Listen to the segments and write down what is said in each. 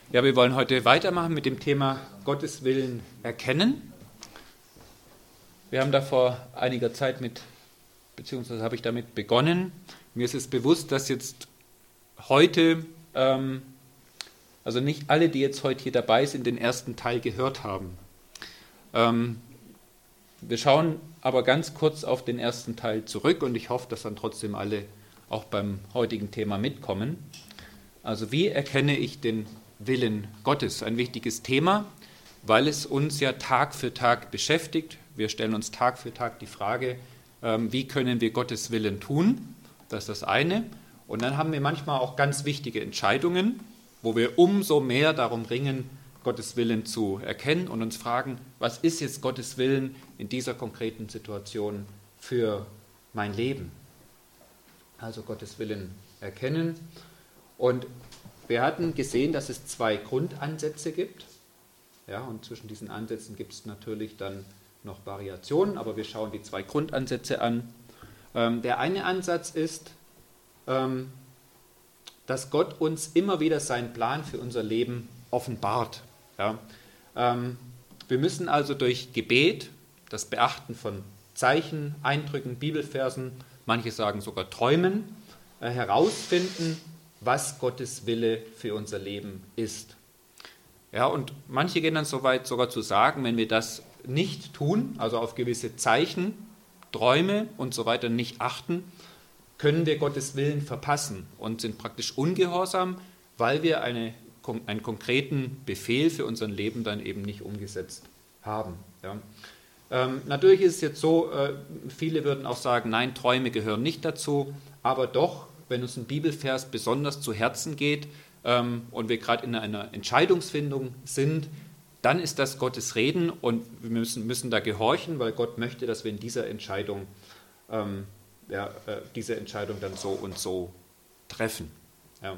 Ja, wir wollen heute weitermachen mit dem Thema Gottes Willen erkennen. Wir haben da vor einiger Zeit beziehungsweise habe ich damit begonnen. Mir ist es bewusst, dass jetzt heute, also nicht alle, die jetzt heute hier dabei sind, den ersten Teil gehört haben. Wir schauen aber ganz kurz auf den ersten Teil zurück und ich hoffe, dass dann trotzdem alle auch beim heutigen Thema mitkommen. Also wie erkenne ich den Willen Gottes? Ein wichtiges Thema, weil es uns ja Tag für Tag beschäftigt. Wir stellen uns Tag für Tag die Frage, wie können wir Gottes Willen tun? Das ist das eine. Und dann haben wir manchmal auch ganz wichtige Entscheidungen, wo wir umso mehr darum ringen, Gottes Willen zu erkennen und uns fragen, was ist jetzt Gottes Willen in dieser konkreten Situation für mein Leben? Also Gottes Willen erkennen. Und wir hatten gesehen, dass es 2 Grundansätze gibt. Ja, und zwischen diesen Ansätzen gibt es natürlich dann noch Variationen, aber wir schauen die 2 Grundansätze an. Der eine Ansatz ist, dass Gott uns immer wieder seinen Plan für unser Leben offenbart. Ja, wir müssen also durch Gebet, das Beachten von Zeichen, Eindrücken, Bibelversen, manche sagen sogar Träumen, herausfinden, was Gottes Wille für unser Leben ist. Ja, und manche gehen dann so weit sogar zu sagen, wenn wir das nicht tun, also auf gewisse Zeichen, Träume und so weiter nicht achten, können wir Gottes Willen verpassen und sind praktisch ungehorsam, weil wir einen konkreten Befehl für unser Leben dann eben nicht umgesetzt haben. Ja. Natürlich ist es jetzt so, viele würden auch sagen, nein, Träume gehören nicht dazu, aber doch, wenn uns ein Bibelvers besonders zu Herzen geht und wir gerade in einer Entscheidungsfindung sind, dann ist das Gottes Reden und wir müssen da gehorchen, weil Gott möchte, dass wir in dieser Entscheidung diese Entscheidung dann so und so treffen. Ja.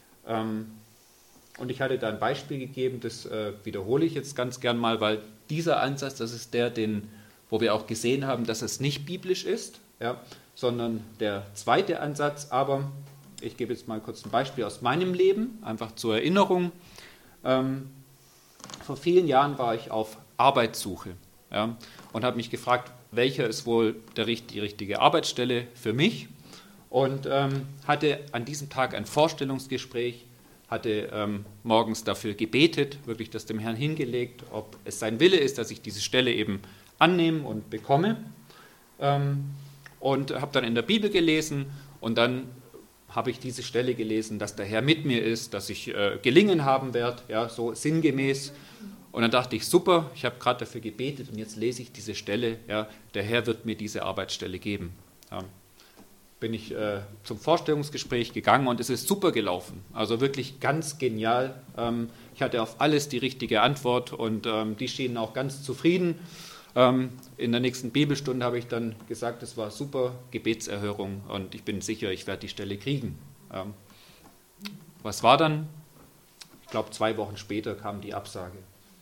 Und ich hatte da ein Beispiel gegeben, das wiederhole ich jetzt ganz gern mal, weil dieser Ansatz, das ist der, wo wir auch gesehen haben, dass es nicht biblisch ist, ja, sondern der zweite Ansatz. Aber ich gebe jetzt mal kurz ein Beispiel aus meinem Leben, einfach zur Erinnerung. Vor vielen Jahren war ich auf Arbeitssuche, ja, und habe mich gefragt, welcher ist wohl die richtige Arbeitsstelle für mich, und hatte an diesem Tag ein Vorstellungsgespräch, hatte morgens dafür gebetet, wirklich das dem Herrn hingelegt, ob es sein Wille ist, dass ich diese Stelle eben annehme und bekomme, und habe dann in der Bibel gelesen und dann habe ich diese Stelle gelesen, dass der Herr mit mir ist, dass ich gelingen haben werde, ja, so sinngemäß. Und dann dachte ich, super, ich habe gerade dafür gebetet und jetzt lese ich diese Stelle, ja, der Herr wird mir diese Arbeitsstelle geben. Ja. Bin ich zum Vorstellungsgespräch gegangen und es ist super gelaufen, also wirklich ganz genial. Ich hatte auf alles die richtige Antwort und die schienen auch ganz zufrieden. In der nächsten Bibelstunde habe ich dann gesagt, es war super Gebetserhörung und ich bin sicher, ich werde die Stelle kriegen. Was war dann? Ich glaube, 2 Wochen später kam die Absage.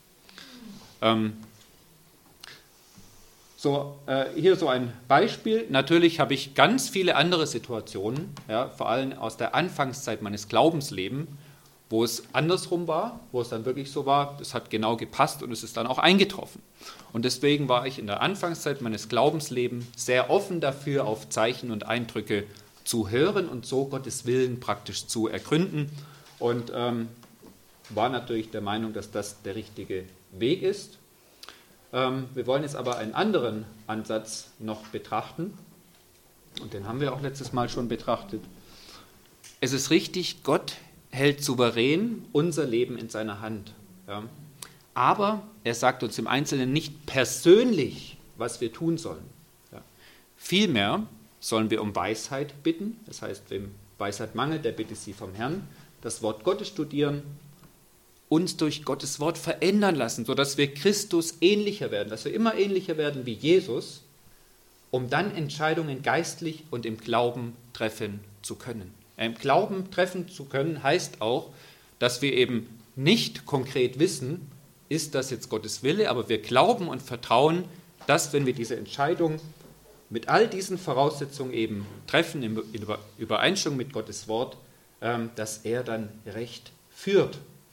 Hier so ein Beispiel. Natürlich habe ich ganz viele andere Situationen, ja, vor allem aus der Anfangszeit meines Glaubenslebens, wo es andersrum war, wo es dann wirklich so war, es hat genau gepasst und es ist dann auch eingetroffen. Und deswegen war ich in der Anfangszeit meines Glaubenslebens sehr offen dafür, auf Zeichen und Eindrücke zu hören und so Gottes Willen praktisch zu ergründen und war natürlich der Meinung, dass das der richtige Weg ist. Wir wollen jetzt aber einen anderen Ansatz noch betrachten und den haben wir auch letztes Mal schon betrachtet. Es ist richtig, Gott hält souverän unser Leben in seiner Hand. Ja. Aber er sagt uns im Einzelnen nicht persönlich, was wir tun sollen. Ja. Vielmehr sollen wir um Weisheit bitten. Das heißt, wem Weisheit mangelt, der bitte sie vom Herrn. Das Wort Gottes studieren, uns durch Gottes Wort verändern lassen, sodass wir Christus ähnlicher werden, dass wir immer ähnlicher werden wie Jesus, um dann Entscheidungen geistlich und im Glauben treffen zu können. Im Glauben treffen zu können heißt auch, dass wir eben nicht konkret wissen, ist das jetzt Gottes Wille, aber wir glauben und vertrauen, dass, wenn wir diese Entscheidung mit all diesen Voraussetzungen eben treffen, in Übereinstimmung mit Gottes Wort, dass er dann Recht führt.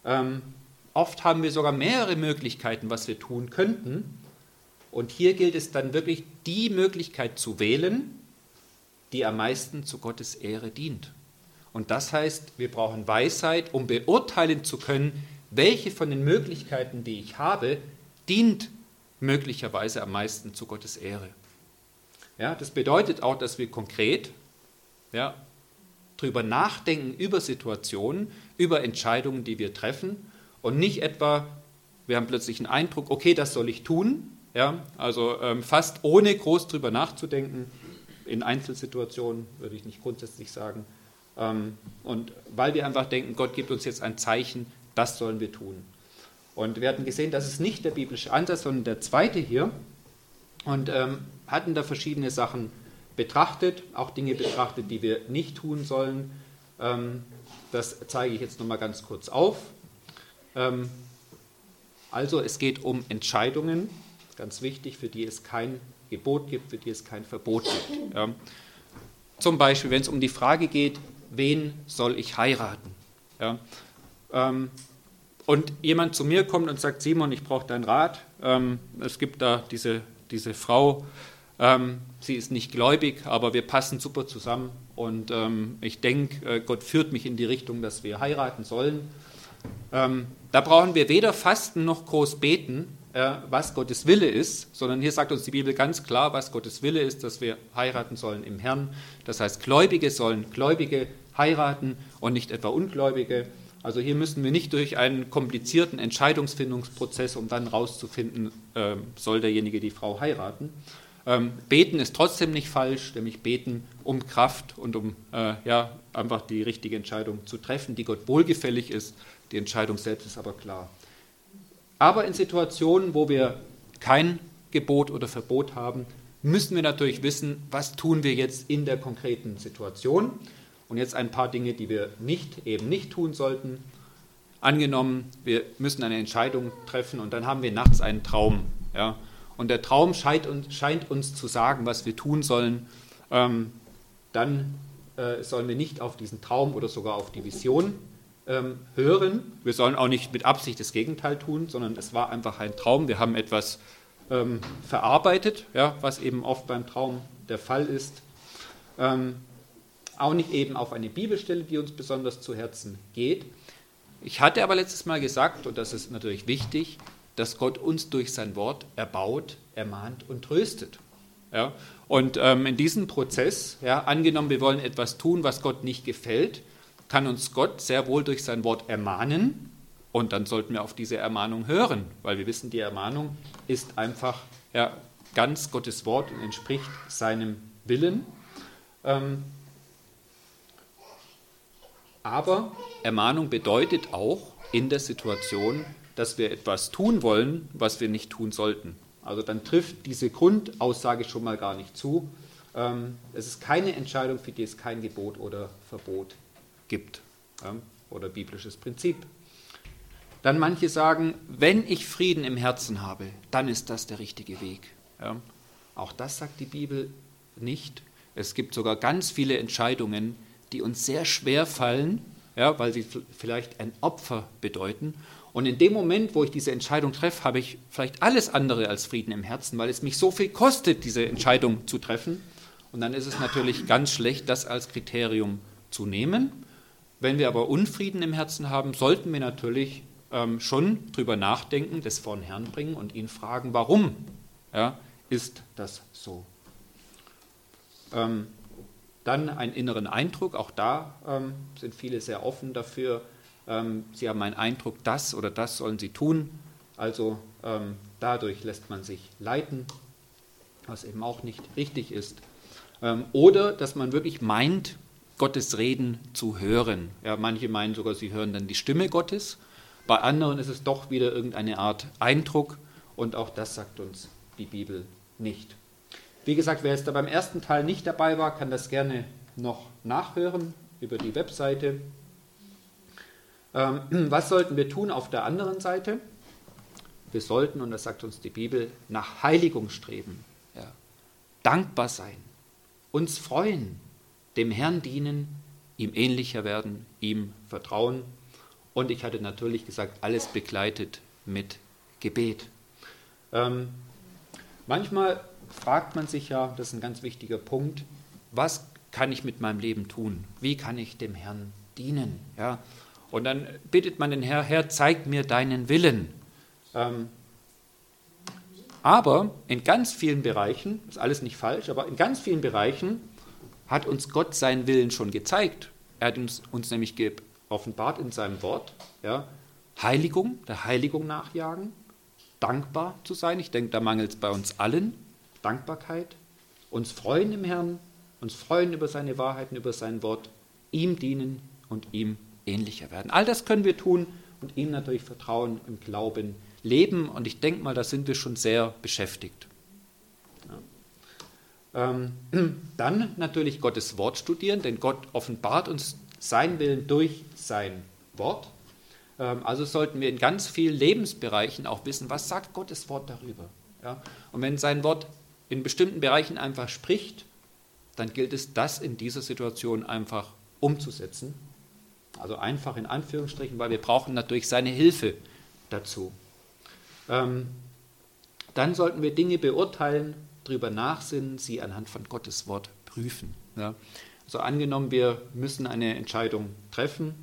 Oft haben wir sogar mehrere Möglichkeiten, was wir tun könnten. Und hier gilt es dann wirklich, die Möglichkeit zu wählen, die am meisten zu Gottes Ehre dient. Und das heißt, wir brauchen Weisheit, um beurteilen zu können, welche von den Möglichkeiten, die ich habe, dient möglicherweise am meisten zu Gottes Ehre. Ja, das bedeutet auch, dass wir konkret darüber nachdenken, über Situationen, über Entscheidungen, die wir treffen und nicht etwa, wir haben plötzlich einen Eindruck, okay, das soll ich tun, also fast ohne groß drüber nachzudenken, in Einzelsituationen würde ich nicht grundsätzlich sagen, und weil wir einfach denken, Gott gibt uns jetzt ein Zeichen, das sollen wir tun. Und wir hatten gesehen, das ist nicht der biblische Ansatz, sondern der zweite hier, und hatten da verschiedene Sachen betrachtet, auch Dinge betrachtet, die wir nicht tun sollen. Das zeige ich jetzt nochmal ganz kurz auf. Also es geht um Entscheidungen, ganz wichtig, für die es kein Gebot gibt, für die es kein Verbot gibt. Zum Beispiel, wenn es um die Frage geht, wen soll ich heiraten? Und jemand zu mir kommt und sagt, Simon, ich brauche deinen Rat. Es gibt da diese Frau, sie ist nicht gläubig, aber wir passen super zusammen. Und ich denke, Gott führt mich in die Richtung, dass wir heiraten sollen. Da brauchen wir weder fasten noch groß beten, was Gottes Wille ist, sondern hier sagt uns die Bibel ganz klar, was Gottes Wille ist, dass wir heiraten sollen im Herrn. Das heißt, Gläubige sollen Gläubige heiraten und nicht etwa Ungläubige. Also hier müssen wir nicht durch einen komplizierten Entscheidungsfindungsprozess, um dann rauszufinden, soll derjenige die Frau heiraten. Beten ist trotzdem nicht falsch, nämlich beten um Kraft und um einfach die richtige Entscheidung zu treffen, die Gott wohlgefällig ist. Die Entscheidung selbst ist aber klar. Aber in Situationen, wo wir kein Gebot oder Verbot haben, müssen wir natürlich wissen, was tun wir jetzt in der konkreten Situation. Und jetzt ein paar Dinge, die wir eben nicht tun sollten. Angenommen, wir müssen eine Entscheidung treffen und dann haben wir nachts einen Traum. Ja? Und der Traum scheint uns zu sagen, was wir tun sollen. Dann sollen wir nicht auf diesen Traum oder sogar auf die Vision hören. Wir sollen auch nicht mit Absicht das Gegenteil tun, sondern es war einfach ein Traum. Wir haben etwas verarbeitet, was eben oft beim Traum der Fall ist. Auch nicht eben auf eine Bibelstelle, die uns besonders zu Herzen geht. Ich hatte aber letztes Mal gesagt, und das ist natürlich wichtig, dass Gott uns durch sein Wort erbaut, ermahnt und tröstet. Ja? Und in diesem Prozess, angenommen, wir wollen etwas tun, was Gott nicht gefällt, kann uns Gott sehr wohl durch sein Wort ermahnen und dann sollten wir auf diese Ermahnung hören, weil wir wissen, die Ermahnung ist einfach ganz Gottes Wort und entspricht seinem Willen. Aber Ermahnung bedeutet auch in der Situation, dass wir etwas tun wollen, was wir nicht tun sollten. Also dann trifft diese Grundaussage schon mal gar nicht zu. Es ist keine Entscheidung, für die es kein Gebot oder Verbot gibt oder biblisches Prinzip. Dann manche sagen, wenn ich Frieden im Herzen habe, dann ist das der richtige Weg. Auch das sagt die Bibel nicht. Es gibt sogar ganz viele Entscheidungen, die uns sehr schwer fallen, weil sie vielleicht ein Opfer bedeuten. Und in dem Moment, wo ich diese Entscheidung treffe, habe ich vielleicht alles andere als Frieden im Herzen, weil es mich so viel kostet, diese Entscheidung zu treffen. Und dann ist es natürlich ganz schlecht, das als Kriterium zu nehmen. Wenn wir aber Unfrieden im Herzen haben, sollten wir natürlich schon drüber nachdenken, das vor den Herrn bringen und ihn fragen, warum ist das so? Dann einen inneren Eindruck, auch da sind viele sehr offen dafür. Sie haben einen Eindruck, das oder das sollen sie tun. Also dadurch lässt man sich leiten, was eben auch nicht richtig ist. Oder dass man wirklich meint, Gottes Reden zu hören. Ja, manche meinen sogar, sie hören dann die Stimme Gottes. Bei anderen ist es doch wieder irgendeine Art Eindruck. Und auch das sagt uns die Bibel nicht. Wie gesagt, wer jetzt da beim ersten Teil nicht dabei war, kann das gerne noch nachhören über die Webseite. Was sollten wir tun auf der anderen Seite? Wir sollten, und das sagt uns die Bibel, nach Heiligung streben, dankbar sein, uns freuen, dem Herrn dienen, ihm ähnlicher werden, ihm vertrauen Und ich hatte natürlich gesagt, alles begleitet mit Gebet. Manchmal fragt man sich ja, das ist ein ganz wichtiger Punkt, was kann ich mit meinem Leben tun? Wie kann ich dem Herrn dienen? Ja? Und dann bittet man den Herrn, Herr, zeig mir deinen Willen. Aber in ganz vielen Bereichen, ist alles nicht falsch, aber in ganz vielen Bereichen hat uns Gott seinen Willen schon gezeigt. Er hat uns nämlich offenbart in seinem Wort, ja, Heiligung, der Heiligung nachjagen, dankbar zu sein. Ich denke, da mangelt es bei uns allen. Dankbarkeit, uns freuen im Herrn, uns freuen über seine Wahrheiten, über sein Wort, ihm dienen und ihm ähnlicher werden. All das können wir tun und ihm natürlich vertrauen, im Glauben leben. Und ich denke mal, da sind wir schon sehr beschäftigt. Ja. Dann natürlich Gottes Wort studieren, denn Gott offenbart uns seinen Willen durch sein Wort. Also sollten wir in ganz vielen Lebensbereichen auch wissen, was sagt Gottes Wort darüber. Ja? Und wenn sein Wort in bestimmten Bereichen einfach spricht, dann gilt es, das in dieser Situation einfach umzusetzen. Also einfach in Anführungsstrichen, weil wir brauchen natürlich seine Hilfe dazu. Dann sollten wir Dinge beurteilen, darüber nachsinnen, sie anhand von Gottes Wort prüfen. Ja? Also angenommen, wir müssen eine Entscheidung treffen,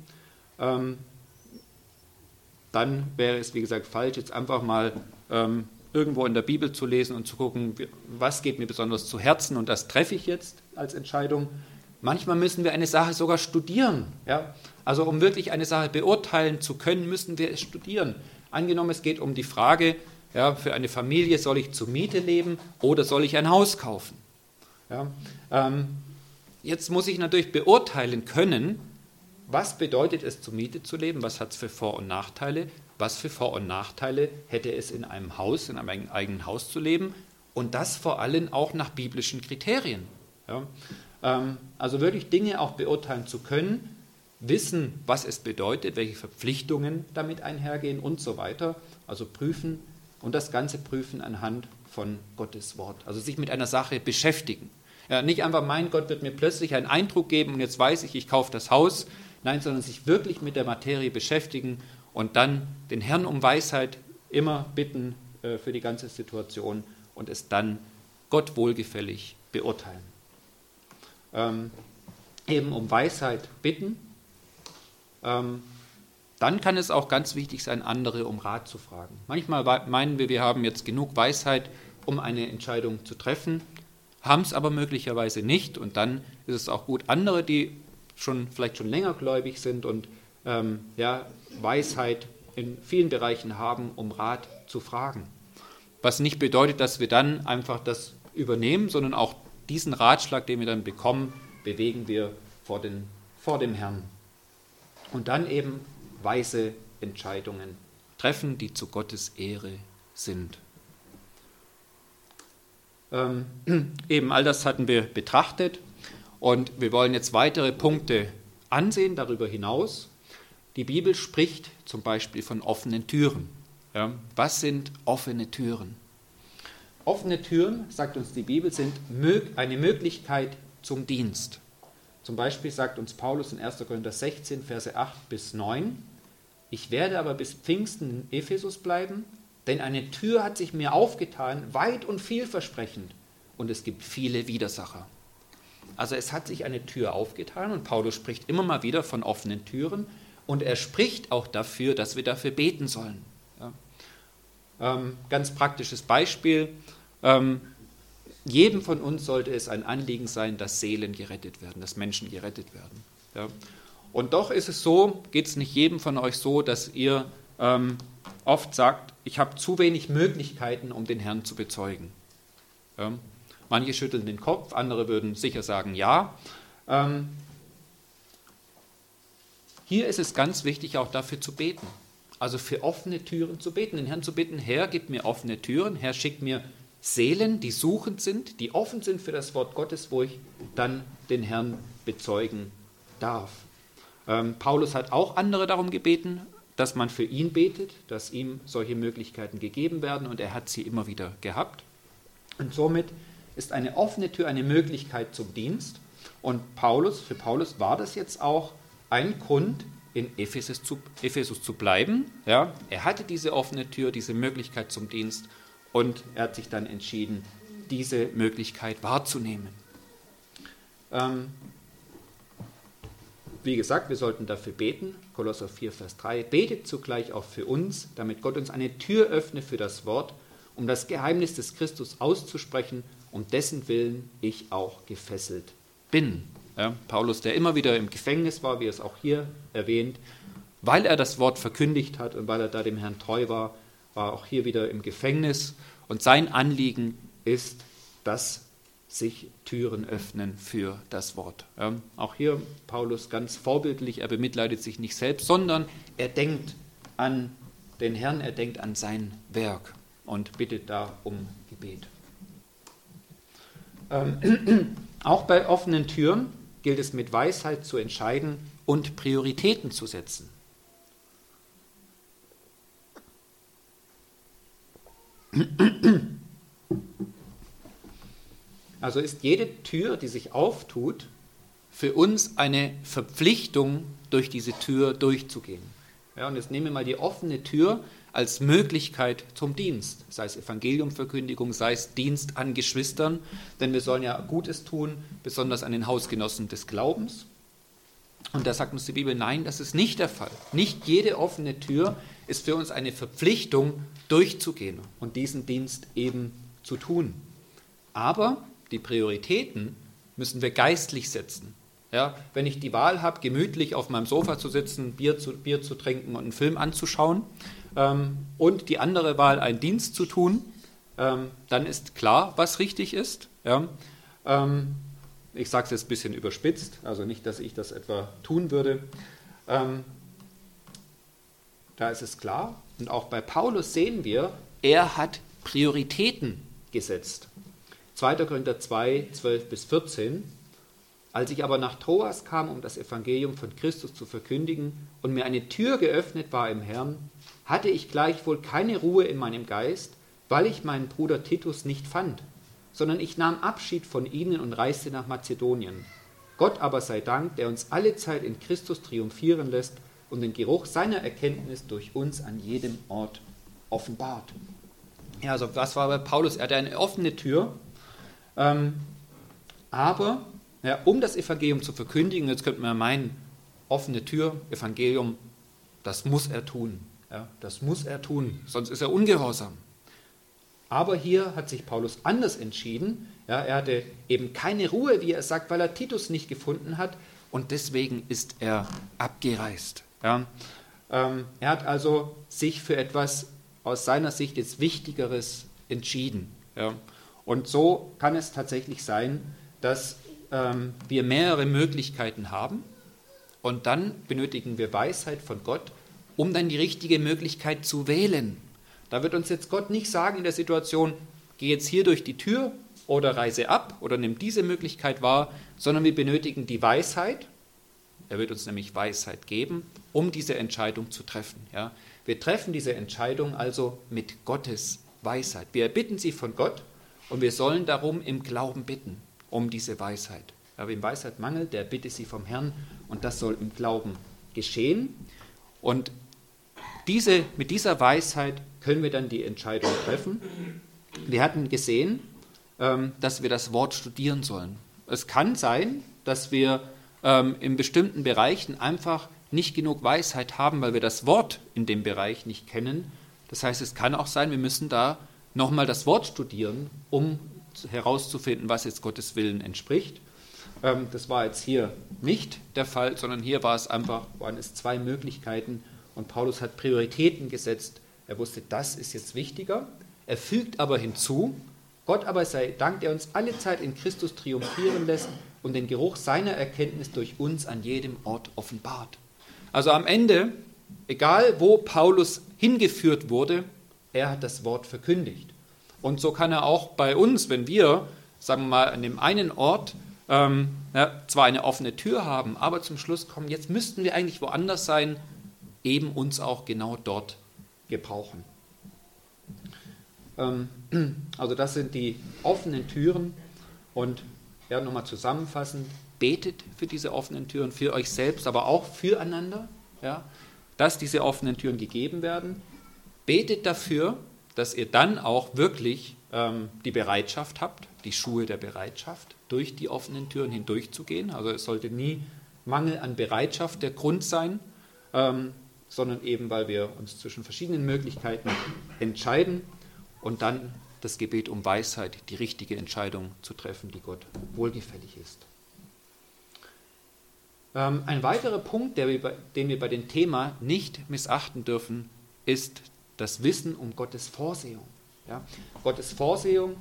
dann wäre es, wie gesagt, falsch, jetzt einfach mal irgendwo in der Bibel zu lesen und zu gucken, was geht mir besonders zu Herzen und das treffe ich jetzt als Entscheidung. Manchmal müssen wir eine Sache sogar studieren. Ja? Also um wirklich eine Sache beurteilen zu können, müssen wir es studieren. Angenommen, es geht um die Frage, ja, für eine Familie, soll ich zur Miete leben oder soll ich ein Haus kaufen? Ja? Jetzt muss ich natürlich beurteilen können, was bedeutet es, zur Miete zu leben, was hat es für Vor- und Nachteile, was für Vor- und Nachteile hätte es in einem Haus, in einem eigenen Haus zu leben und das vor allem auch nach biblischen Kriterien. Ja? Also wirklich Dinge auch beurteilen zu können, wissen, was es bedeutet, welche Verpflichtungen damit einhergehen und so weiter. Also prüfen und das Ganze prüfen anhand von Gottes Wort. Also sich mit einer Sache beschäftigen. Ja, nicht einfach, mein Gott wird mir plötzlich einen Eindruck geben und jetzt weiß ich kaufe das Haus. Nein, sondern sich wirklich mit der Materie beschäftigen und dann den Herrn um Weisheit immer bitten für die ganze Situation und es dann Gott wohlgefällig beurteilen. Eben um Weisheit bitten. Dann kann es auch ganz wichtig sein, andere um Rat zu fragen. Manchmal meinen wir haben jetzt genug Weisheit, um eine Entscheidung zu treffen, haben es aber möglicherweise nicht und dann ist es auch gut, andere, die vielleicht schon länger gläubig sind und Weisheit in vielen Bereichen haben, um Rat zu fragen. Was nicht bedeutet, dass wir dann einfach das übernehmen, sondern auch diesen Ratschlag, den wir dann bekommen, bewegen wir vor dem Herrn. Und dann eben weise Entscheidungen treffen, die zu Gottes Ehre sind. Eben all das hatten wir betrachtet. Und wir wollen jetzt weitere Punkte ansehen darüber hinaus. Die Bibel spricht zum Beispiel von offenen Türen. Ja, was sind offene Türen? Offene Türen, sagt uns die Bibel, sind eine Möglichkeit zum Dienst. Zum Beispiel sagt uns Paulus in 1. Korinther 16, Verse 8 bis 9, ich werde aber bis Pfingsten in Ephesus bleiben, denn eine Tür hat sich mir aufgetan, weit und vielversprechend, und es gibt viele Widersacher. Also es hat sich eine Tür aufgetan und Paulus spricht immer mal wieder von offenen Türen und er spricht auch dafür, dass wir dafür beten sollen. Ja. Ganz praktisches Beispiel. Jedem von uns sollte es ein Anliegen sein, dass Seelen gerettet werden, dass Menschen gerettet werden. Ja. Und doch ist es so, geht es nicht jedem von euch so, dass ihr oft sagt, ich habe zu wenig Möglichkeiten, um den Herrn zu bezeugen. Ja. Manche schütteln den Kopf, andere würden sicher sagen ja. Hier ist es ganz wichtig, auch dafür zu beten. Also für offene Türen zu beten, den Herrn zu bitten, Herr, gib mir offene Türen, Herr, schick mir Seelen, die suchend sind, die offen sind für das Wort Gottes, wo ich dann den Herrn bezeugen darf. Paulus hat auch andere darum gebeten, dass man für ihn betet, dass ihm solche Möglichkeiten gegeben werden und er hat sie immer wieder gehabt. Und somit ist eine offene Tür eine Möglichkeit zum Dienst und für Paulus war das jetzt auch ein Grund, in Ephesus zu bleiben. Ja, er hatte diese offene Tür, diese Möglichkeit zum Dienst und er hat sich dann entschieden, diese Möglichkeit wahrzunehmen. Wie gesagt, wir sollten dafür beten. Kolosser 4, Vers 3. Betet zugleich auch für uns, damit Gott uns eine Tür öffne für das Wort, um das Geheimnis des Christus auszusprechen, um dessen Willen ich auch gefesselt bin. Ja, Paulus, der immer wieder im Gefängnis war, wie es auch hier erwähnt, weil er das Wort verkündigt hat und weil er da dem Herrn treu war, war auch hier wieder im Gefängnis. Und sein Anliegen ist, dass sich Türen öffnen für das Wort. Ja, auch hier Paulus ganz vorbildlich, er bemitleidet sich nicht selbst, sondern er denkt an den Herrn, er denkt an sein Werk und bittet da um Gebet. Auch bei offenen Türen gilt es mit Weisheit zu entscheiden und Prioritäten zu setzen. Also ist jede Tür, die sich auftut, für uns eine Verpflichtung, durch diese Tür durchzugehen. Ja, und jetzt nehmen wir mal die offene Tür als Möglichkeit zum Dienst, sei es Evangeliumverkündigung, sei es Dienst an Geschwistern, denn wir sollen ja Gutes tun, besonders an den Hausgenossen des Glaubens. Und da sagt uns die Bibel, nein, das ist nicht der Fall. Nicht jede offene Tür ist für uns eine Verpflichtung, durchzugehen und diesen Dienst eben zu tun. Aber die Prioritäten müssen wir geistlich setzen. Ja, wenn ich die Wahl habe, gemütlich auf meinem Sofa zu sitzen, Bier zu trinken und einen Film anzuschauen und die andere Wahl, einen Dienst zu tun, dann ist klar, was richtig ist. Ja, ich sage es jetzt ein bisschen überspitzt, also nicht, dass ich das etwa tun würde. Da ist es klar. Und auch bei Paulus sehen wir, er hat Prioritäten gesetzt. 2. Korinther 2, 12 bis 14. Als ich aber nach Troas kam, um das Evangelium von Christus zu verkündigen und mir eine Tür geöffnet war im Herrn, hatte ich gleichwohl keine Ruhe in meinem Geist, weil ich meinen Bruder Titus nicht fand, sondern ich nahm Abschied von ihnen und reiste nach Mazedonien. Gott aber sei Dank, der uns alle Zeit in Christus triumphieren lässt und den Geruch seiner Erkenntnis durch uns an jedem Ort offenbart. Ja, also was war bei Paulus? Er hatte eine offene Tür, aber ja, um das Evangelium zu verkündigen, jetzt könnte man meinen, offene Tür, Evangelium, das muss er tun. Ja, das muss er tun, sonst ist er ungehorsam. Aber hier hat sich Paulus anders entschieden. Ja, er hatte eben keine Ruhe, wie er sagt, weil er Titus nicht gefunden hat und deswegen ist er abgereist. Ja, er hat also sich für etwas aus seiner Sicht jetzt Wichtigeres entschieden. Ja, und so kann es tatsächlich sein, dass wir mehrere Möglichkeiten haben und dann benötigen wir Weisheit von Gott, um dann die richtige Möglichkeit zu wählen. Da wird uns jetzt Gott nicht sagen in der Situation, geh jetzt hier durch die Tür oder reise ab oder nimm diese Möglichkeit wahr, sondern wir benötigen die Weisheit. Er wird uns nämlich Weisheit geben, um diese Entscheidung zu treffen. Ja? Wir treffen diese Entscheidung also mit Gottes Weisheit. Wir erbitten sie von Gott und wir sollen darum im Glauben bitten, um diese Weisheit. Aber wem Weisheit mangelt, der bitte sie vom Herrn und das soll im Glauben geschehen. Und mit dieser Weisheit können wir dann die Entscheidung treffen. Wir hatten gesehen, dass wir das Wort studieren sollen. Es kann sein, dass wir in bestimmten Bereichen einfach nicht genug Weisheit haben, weil wir das Wort in dem Bereich nicht kennen. Das heißt, es kann auch sein, wir müssen da nochmal das Wort studieren, um herauszufinden, was jetzt Gottes Willen entspricht. Das war jetzt hier nicht der Fall, sondern hier waren es zwei Möglichkeiten und Paulus hat Prioritäten gesetzt. Er wusste, das ist jetzt wichtiger. Er fügt aber hinzu, Gott aber sei Dank, der uns alle Zeit in Christus triumphieren lässt und den Geruch seiner Erkenntnis durch uns an jedem Ort offenbart. Also am Ende, egal wo Paulus hingeführt wurde, er hat das Wort verkündigt. Und so kann er auch bei uns, wenn wir, sagen wir mal, an dem einen Ort zwar eine offene Tür haben, aber zum Schluss kommen, jetzt müssten wir eigentlich woanders sein, eben uns auch genau dort gebrauchen. Also das sind die offenen Türen und ja, nochmal zusammenfassend, betet für diese offenen Türen, für euch selbst, aber auch füreinander. ja, dass diese offenen Türen gegeben werden. Betet dafür, dass ihr dann auch wirklich die Bereitschaft habt, die Schuhe der Bereitschaft, durch die offenen Türen hindurchzugehen. Also es sollte nie Mangel an Bereitschaft der Grund sein, sondern eben, weil wir uns zwischen verschiedenen Möglichkeiten entscheiden und dann das Gebet um Weisheit, die richtige Entscheidung zu treffen, die Gott wohlgefällig ist. Ein weiterer Punkt, den wir bei dem Thema nicht missachten dürfen, ist das Wissen um Gottes Vorsehung. Ja? Gottes Vorsehung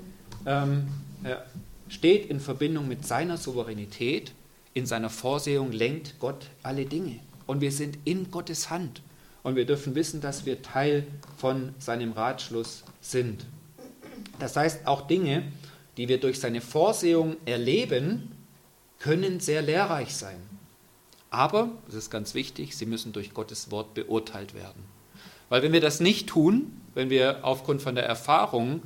steht in Verbindung mit seiner Souveränität. In seiner Vorsehung lenkt Gott alle Dinge. Und wir sind in Gottes Hand. Und wir dürfen wissen, dass wir Teil von seinem Ratschluss sind. Das heißt, auch Dinge, die wir durch seine Vorsehung erleben, können sehr lehrreich sein. Aber, das ist ganz wichtig, sie müssen durch Gottes Wort beurteilt werden. Weil wenn wir das nicht tun, wenn wir aufgrund von der Erfahrung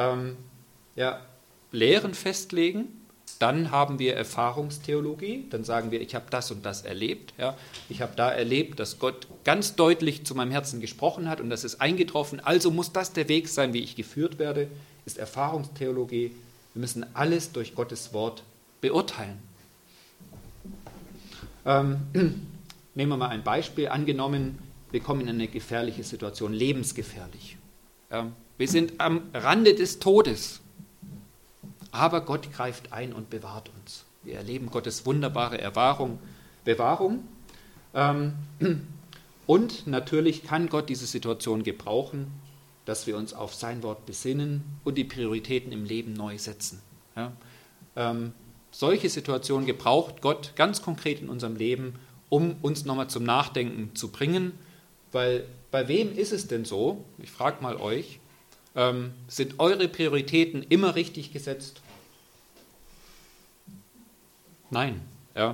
Lehren festlegen, dann haben wir Erfahrungstheologie, dann sagen wir, ich habe das und das erlebt. Ja. Ich habe da erlebt, dass Gott ganz deutlich zu meinem Herzen gesprochen hat und das ist eingetroffen, also muss das der Weg sein, wie ich geführt werde, ist Erfahrungstheologie. Wir müssen alles durch Gottes Wort beurteilen. Nehmen wir mal ein Beispiel. Angenommen, wir kommen in eine gefährliche Situation, lebensgefährlich. Wir sind am Rande des Todes. Aber Gott greift ein und bewahrt uns. Wir erleben Gottes wunderbare Bewahrung. Und natürlich kann Gott diese Situation gebrauchen, dass wir uns auf sein Wort besinnen und die Prioritäten im Leben neu setzen. Ja? Solche Situationen gebraucht Gott ganz konkret in unserem Leben, um uns nochmal zum Nachdenken zu bringen. Weil bei wem ist es denn so, ich frage mal euch, sind eure Prioritäten immer richtig gesetzt? Nein. Ja.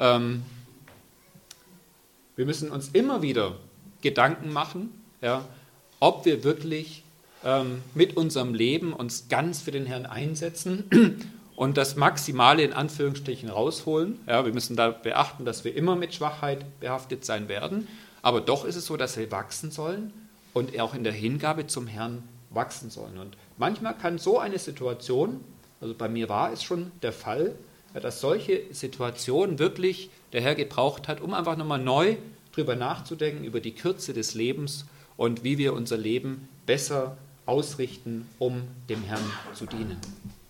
Wir müssen uns immer wieder Gedanken machen, ja, ob wir wirklich mit unserem Leben uns ganz für den Herrn einsetzen und das Maximale in Anführungsstrichen rausholen. Ja, wir müssen da beachten, dass wir immer mit Schwachheit behaftet sein werden. Aber doch ist es so, dass wir wachsen sollen und auch in der Hingabe zum Herrn wachsen sollen. Und manchmal kann so eine Situation, also bei mir war es schon der Fall, dass solche Situationen wirklich der Herr gebraucht hat, um einfach nochmal neu drüber nachzudenken, über die Kürze des Lebens und wie wir unser Leben besser ausrichten, um dem Herrn zu dienen.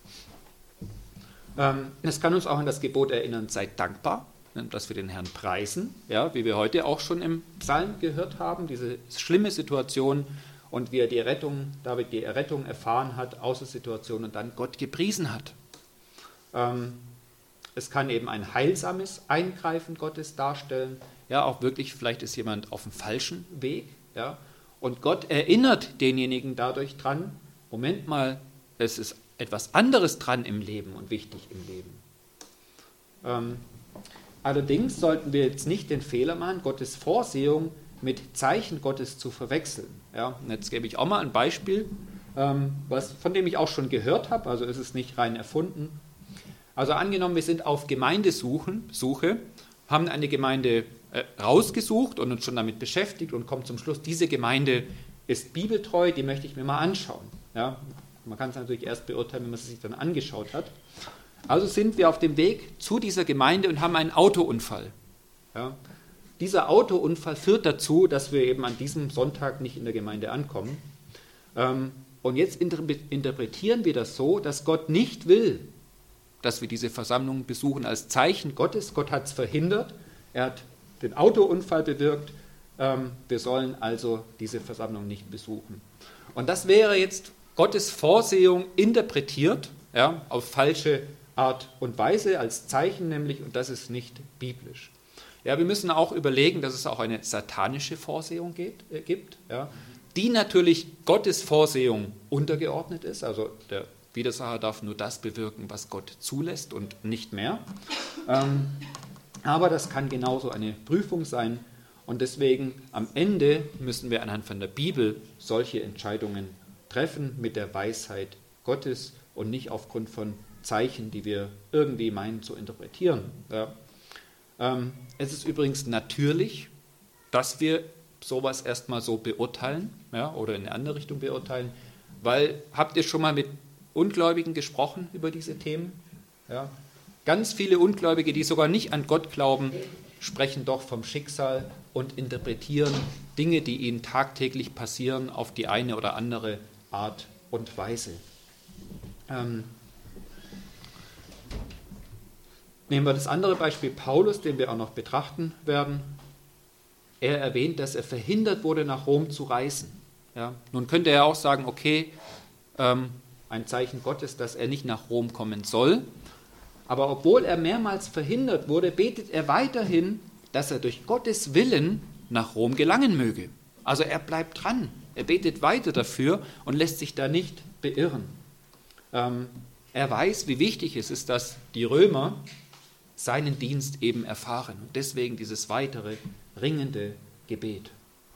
Es kann uns auch an das Gebot erinnern, seid dankbar, dass wir den Herrn preisen, ja, wie wir heute auch schon im Psalm gehört haben, diese schlimme Situation und wie er David die Errettung erfahren hat aus der Situation und dann Gott gepriesen hat. Es kann eben ein heilsames Eingreifen Gottes darstellen, ja, auch wirklich, vielleicht ist jemand auf dem falschen Weg, ja, und Gott erinnert denjenigen dadurch dran, Moment mal, es ist etwas anderes dran im Leben und wichtig im Leben. Allerdings sollten wir jetzt nicht den Fehler machen, Gottes Vorsehung mit Zeichen Gottes zu verwechseln. Ja, und jetzt gebe ich auch mal ein Beispiel, von dem ich auch schon gehört habe, also ist es nicht rein erfunden. Also angenommen, wir sind auf Gemeindesuche, haben eine Gemeinde rausgesucht und uns schon damit beschäftigt und kommen zum Schluss, diese Gemeinde ist bibeltreu, die möchte ich mir mal anschauen. Ja, man kann es natürlich erst beurteilen, wenn man es sich dann angeschaut hat. Also sind wir auf dem Weg zu dieser Gemeinde und haben einen Autounfall. Ja. Dieser Autounfall führt dazu, dass wir eben an diesem Sonntag nicht in der Gemeinde ankommen. Und jetzt interpretieren wir das so, dass Gott nicht will, dass wir diese Versammlung besuchen als Zeichen Gottes. Gott hat es verhindert. Er hat den Autounfall bewirkt. Wir sollen also diese Versammlung nicht besuchen. Und das wäre jetzt Gottes Vorsehung interpretiert, ja, auf falsche Art und Weise, als Zeichen nämlich, und das ist nicht biblisch. Ja, wir müssen auch überlegen, dass es auch eine satanische Vorsehung gibt, ja, die natürlich Gottes Vorsehung untergeordnet ist. Also der Widersacher darf nur das bewirken, was Gott zulässt und nicht mehr. Aber das kann genauso eine Prüfung sein. Und deswegen am Ende müssen wir anhand von der Bibel solche Entscheidungen treffen mit der Weisheit Gottes und nicht aufgrund von Zeichen, die wir irgendwie meinen zu interpretieren. Ja. Es ist übrigens natürlich, dass wir sowas erstmal so beurteilen, ja, oder in eine andere Richtung beurteilen, weil, habt ihr schon mal mit Ungläubigen gesprochen über diese Themen? Ja? Ganz viele Ungläubige, die sogar nicht an Gott glauben, sprechen doch vom Schicksal und interpretieren Dinge, die ihnen tagtäglich passieren, auf die eine oder andere Art und Weise. Nehmen wir das andere Beispiel Paulus, den wir auch noch betrachten werden. Er erwähnt, dass er verhindert wurde, nach Rom zu reisen. Ja, nun könnte er auch sagen, okay, ein Zeichen Gottes, dass er nicht nach Rom kommen soll. Aber obwohl er mehrmals verhindert wurde, betet er weiterhin, dass er durch Gottes Willen nach Rom gelangen möge. Also er bleibt dran. Er betet weiter dafür und lässt sich da nicht beirren. Er weiß, wie wichtig es ist, dass die Römer seinen Dienst eben erfahren. Und deswegen dieses weitere, ringende Gebet.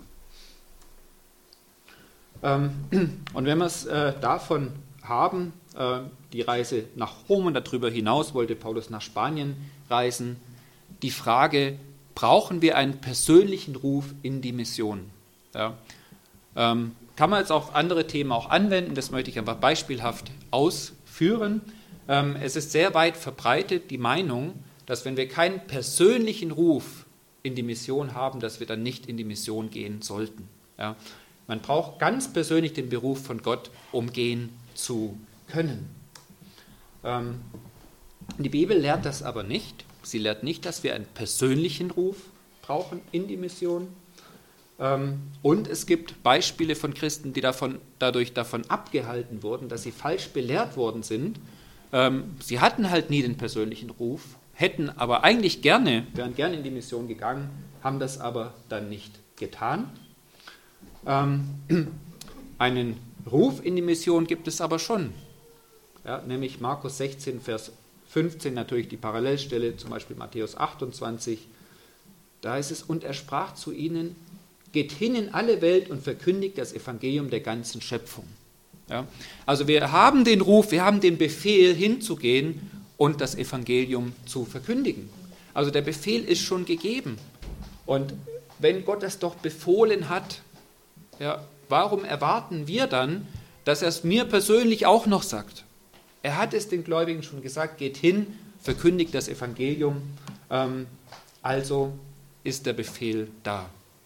Und wenn wir es davon haben, die Reise nach Rom und darüber hinaus wollte Paulus nach Spanien reisen, die Frage, brauchen wir einen persönlichen Ruf in die Mission? Ja. Kann man jetzt auf andere Themen auch anwenden, das möchte ich einfach beispielhaft ausführen. Es ist sehr weit verbreitet die Meinung, dass wenn wir keinen persönlichen Ruf in die Mission haben, dass wir dann nicht in die Mission gehen sollten. Ja. Man braucht ganz persönlich den Beruf von Gott, um gehen zu können. Die Bibel lehrt das aber nicht. Sie lehrt nicht, dass wir einen persönlichen Ruf brauchen in die Mission. Und es gibt Beispiele von Christen, die dadurch davon abgehalten wurden, dass sie falsch belehrt worden sind. Sie hatten halt nie den persönlichen Ruf, hätten aber eigentlich wären gerne in die Mission gegangen, haben das aber dann nicht getan. Einen Ruf in die Mission gibt es aber schon, ja, nämlich Markus 16, Vers 15, natürlich die Parallelstelle, zum Beispiel Matthäus 28, da heißt es, und er sprach zu ihnen, geht hin in alle Welt und verkündigt das Evangelium der ganzen Schöpfung. Ja, also wir haben den Ruf, wir haben den Befehl hinzugehen und das Evangelium zu verkündigen. Also der Befehl ist schon gegeben. Und wenn Gott das doch befohlen hat, ja, warum erwarten wir dann, dass er es mir persönlich auch noch sagt? Er hat es den Gläubigen schon gesagt, geht hin, verkündigt das Evangelium, also ist der Befehl da.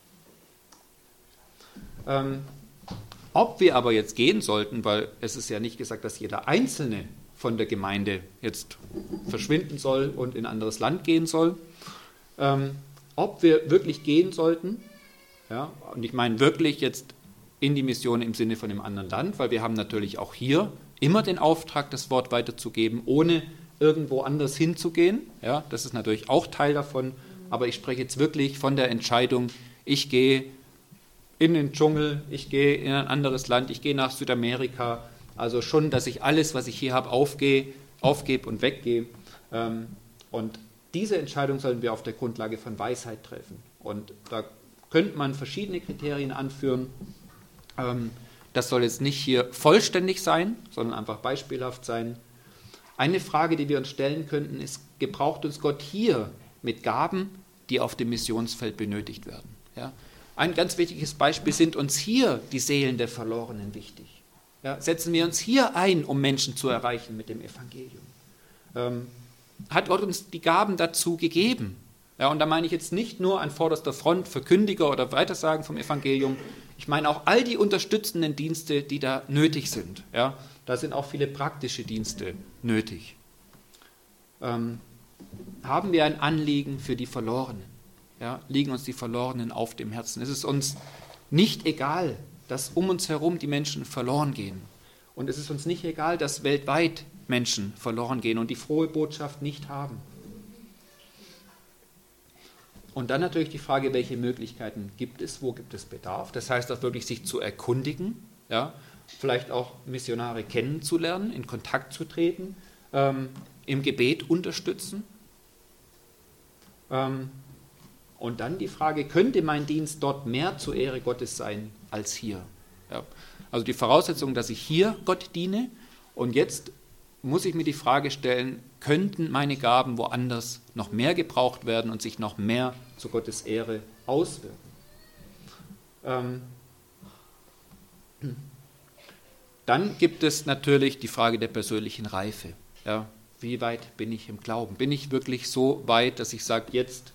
Ob wir aber jetzt gehen sollten, weil es ist ja nicht gesagt, dass jeder Einzelne von der Gemeinde jetzt verschwinden soll und in ein anderes Land gehen soll, ob wir wirklich gehen sollten, ja, und ich meine wirklich jetzt in die Mission im Sinne von einem anderen Land, weil wir haben natürlich auch hier immer den Auftrag, das Wort weiterzugeben, ohne irgendwo anders hinzugehen. Ja, das ist natürlich auch Teil davon, aber ich spreche jetzt wirklich von der Entscheidung, ich gehe in den Dschungel, ich gehe in ein anderes Land, ich gehe nach Südamerika, also schon, dass ich alles, was ich hier habe, aufgebe und weggehe. Und diese Entscheidung sollten wir auf der Grundlage von Weisheit treffen. Und da könnte man verschiedene Kriterien anführen. Das soll jetzt nicht hier vollständig sein, sondern einfach beispielhaft sein. Eine Frage, die wir uns stellen könnten, ist, gebraucht uns Gott hier mit Gaben, die auf dem Missionsfeld benötigt werden? Ja? Ein ganz wichtiges Beispiel, sind uns hier die Seelen der Verlorenen wichtig? Ja? Setzen wir uns hier ein, um Menschen zu erreichen mit dem Evangelium? Hat Gott uns die Gaben dazu gegeben? Ja, und da meine ich jetzt nicht nur an vorderster Front Verkündiger oder Weitersagen vom Evangelium, ich meine auch all die unterstützenden Dienste, die da nötig sind. Ja, da sind auch viele praktische Dienste nötig. Haben wir ein Anliegen für die Verlorenen? Ja, liegen uns die Verlorenen auf dem Herzen? Es ist uns nicht egal, dass um uns herum die Menschen verloren gehen. Und es ist uns nicht egal, dass weltweit Menschen verloren gehen und die frohe Botschaft nicht haben. Und dann natürlich die Frage, welche Möglichkeiten gibt es, wo gibt es Bedarf? Das heißt auch wirklich, sich zu erkundigen, ja, vielleicht auch Missionare kennenzulernen, in Kontakt zu treten, im Gebet unterstützen. Und dann die Frage, könnte mein Dienst dort mehr zur Ehre Gottes sein als hier? Ja, also die Voraussetzung, dass ich hier Gott diene, und jetzt muss ich mir die Frage stellen, könnten meine Gaben woanders noch mehr gebraucht werden und sich noch mehr zu Gottes Ehre auswirken? Dann gibt es natürlich die Frage der persönlichen Reife. Ja, wie weit bin ich im Glauben? Bin ich wirklich so weit, dass ich sage, jetzt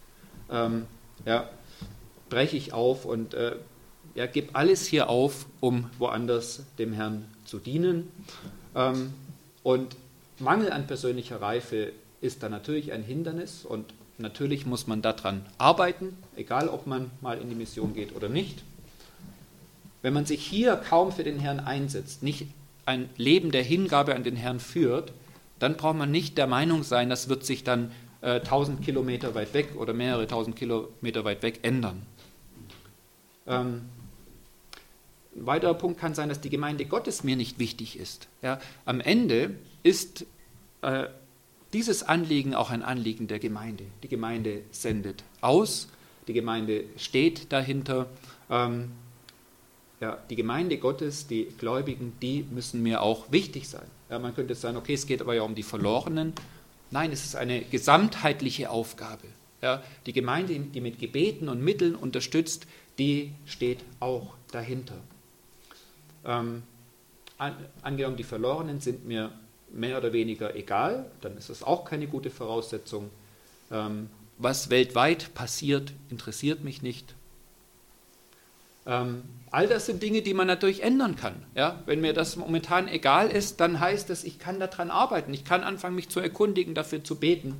breche ich auf und gebe alles hier auf, um woanders dem Herrn zu dienen? Und Mangel an persönlicher Reife ist dann natürlich ein Hindernis und natürlich muss man daran arbeiten, egal ob man mal in die Mission geht oder nicht. Wenn man sich hier kaum für den Herrn einsetzt, nicht ein Leben der Hingabe an den Herrn führt, dann braucht man nicht der Meinung sein, das wird sich dann 1000 Kilometer weit weg oder mehrere 1000 Kilometer weit weg ändern. Ein weiterer Punkt kann sein, dass die Gemeinde Gottes mir nicht wichtig ist. Ja, am Ende ist dieses Anliegen auch ein Anliegen der Gemeinde. Die Gemeinde sendet aus, die Gemeinde steht dahinter. Die Gemeinde Gottes, die Gläubigen, die müssen mir auch wichtig sein. Ja, man könnte sagen, okay, es geht aber ja um die Verlorenen. Nein, es ist eine gesamtheitliche Aufgabe. Ja, die Gemeinde, die mit Gebeten und Mitteln unterstützt, die steht auch dahinter. Angenommen, die Verlorenen sind mir mehr oder weniger egal, dann ist das auch keine gute Voraussetzung. Was weltweit passiert, interessiert mich nicht. All das sind Dinge, die man natürlich ändern kann. Ja? Wenn mir das momentan egal ist, dann heißt das, ich kann daran arbeiten. Ich kann anfangen, mich zu erkundigen, dafür zu beten.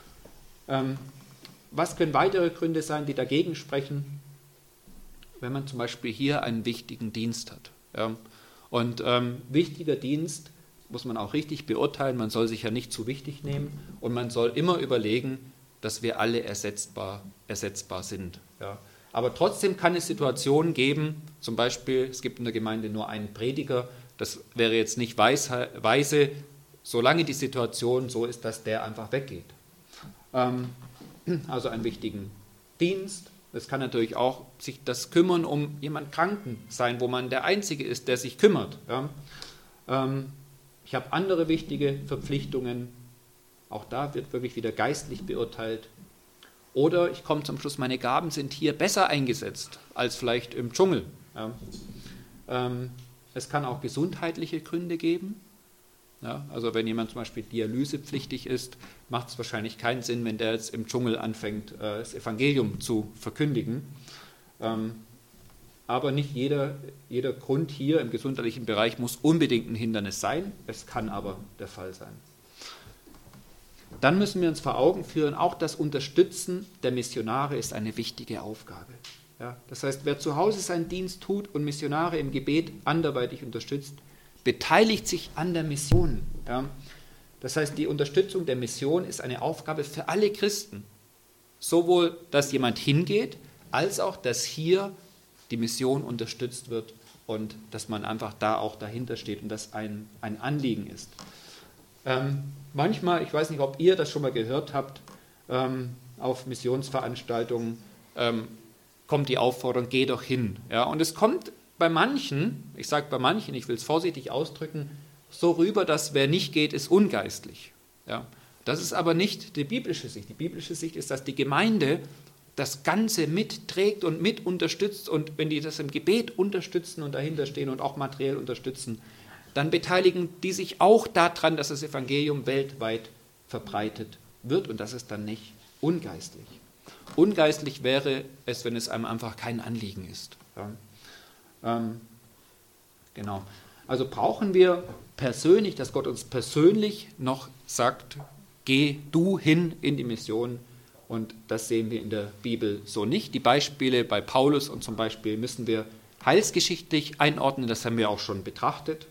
Was können weitere Gründe sein, die dagegen sprechen? Wenn man zum Beispiel hier einen wichtigen Dienst hat. Ja? Und wichtiger Dienst muss man auch richtig beurteilen. Man soll sich ja nicht zu wichtig nehmen und man soll immer überlegen, dass wir alle ersetzbar sind. Ja? Aber trotzdem kann es Situationen geben, zum Beispiel, es gibt in der Gemeinde nur einen Prediger, das wäre jetzt nicht weise, solange die Situation so ist, dass der einfach weggeht. Also einen wichtigen Dienst. Es kann natürlich auch sich das Kümmern um jemanden Kranken sein, wo man der Einzige ist, der sich kümmert. Ja. Ich habe andere wichtige Verpflichtungen. Auch da wird wirklich wieder geistlich beurteilt. Oder ich komme zum Schluss, meine Gaben sind hier besser eingesetzt als vielleicht im Dschungel. Ja. Es kann auch gesundheitliche Gründe geben. Ja, also wenn jemand zum Beispiel dialysepflichtig ist, macht es wahrscheinlich keinen Sinn, wenn der jetzt im Dschungel anfängt, das Evangelium zu verkündigen. Aber nicht jeder Grund hier im gesundheitlichen Bereich muss unbedingt ein Hindernis sein. Es kann aber der Fall sein. Dann müssen wir uns vor Augen führen, auch das Unterstützen der Missionare ist eine wichtige Aufgabe. Ja, das heißt, wer zu Hause seinen Dienst tut und Missionare im Gebet anderweitig unterstützt, beteiligt sich an der Mission. Ja. Das heißt, die Unterstützung der Mission ist eine Aufgabe für alle Christen. Sowohl, dass jemand hingeht, als auch, dass hier die Mission unterstützt wird und dass man einfach da auch dahinter steht und das ein Anliegen ist. Manchmal, ich weiß nicht, ob ihr das schon mal gehört habt, auf Missionsveranstaltungen kommt die Aufforderung, geh doch hin. Ja, und es kommt bei manchen, ich sage bei manchen, ich will es vorsichtig ausdrücken, so rüber, dass wer nicht geht, ist ungeistlich. Ja, das ist aber nicht die biblische Sicht. Die biblische Sicht ist, dass die Gemeinde das Ganze mitträgt und mit unterstützt und wenn die das im Gebet unterstützen und dahinter stehen und auch materiell unterstützen, dann beteiligen die sich auch daran, dass das Evangelium weltweit verbreitet wird und das ist dann nicht ungeistlich. Ungeistlich wäre es, wenn es einem einfach kein Anliegen ist. Ja. Genau. Also brauchen wir persönlich, dass Gott uns persönlich noch sagt, geh du hin in die Mission und das sehen wir in der Bibel so nicht. Die Beispiele bei Paulus und zum Beispiel müssen wir heilsgeschichtlich einordnen, das haben wir auch schon betrachtet.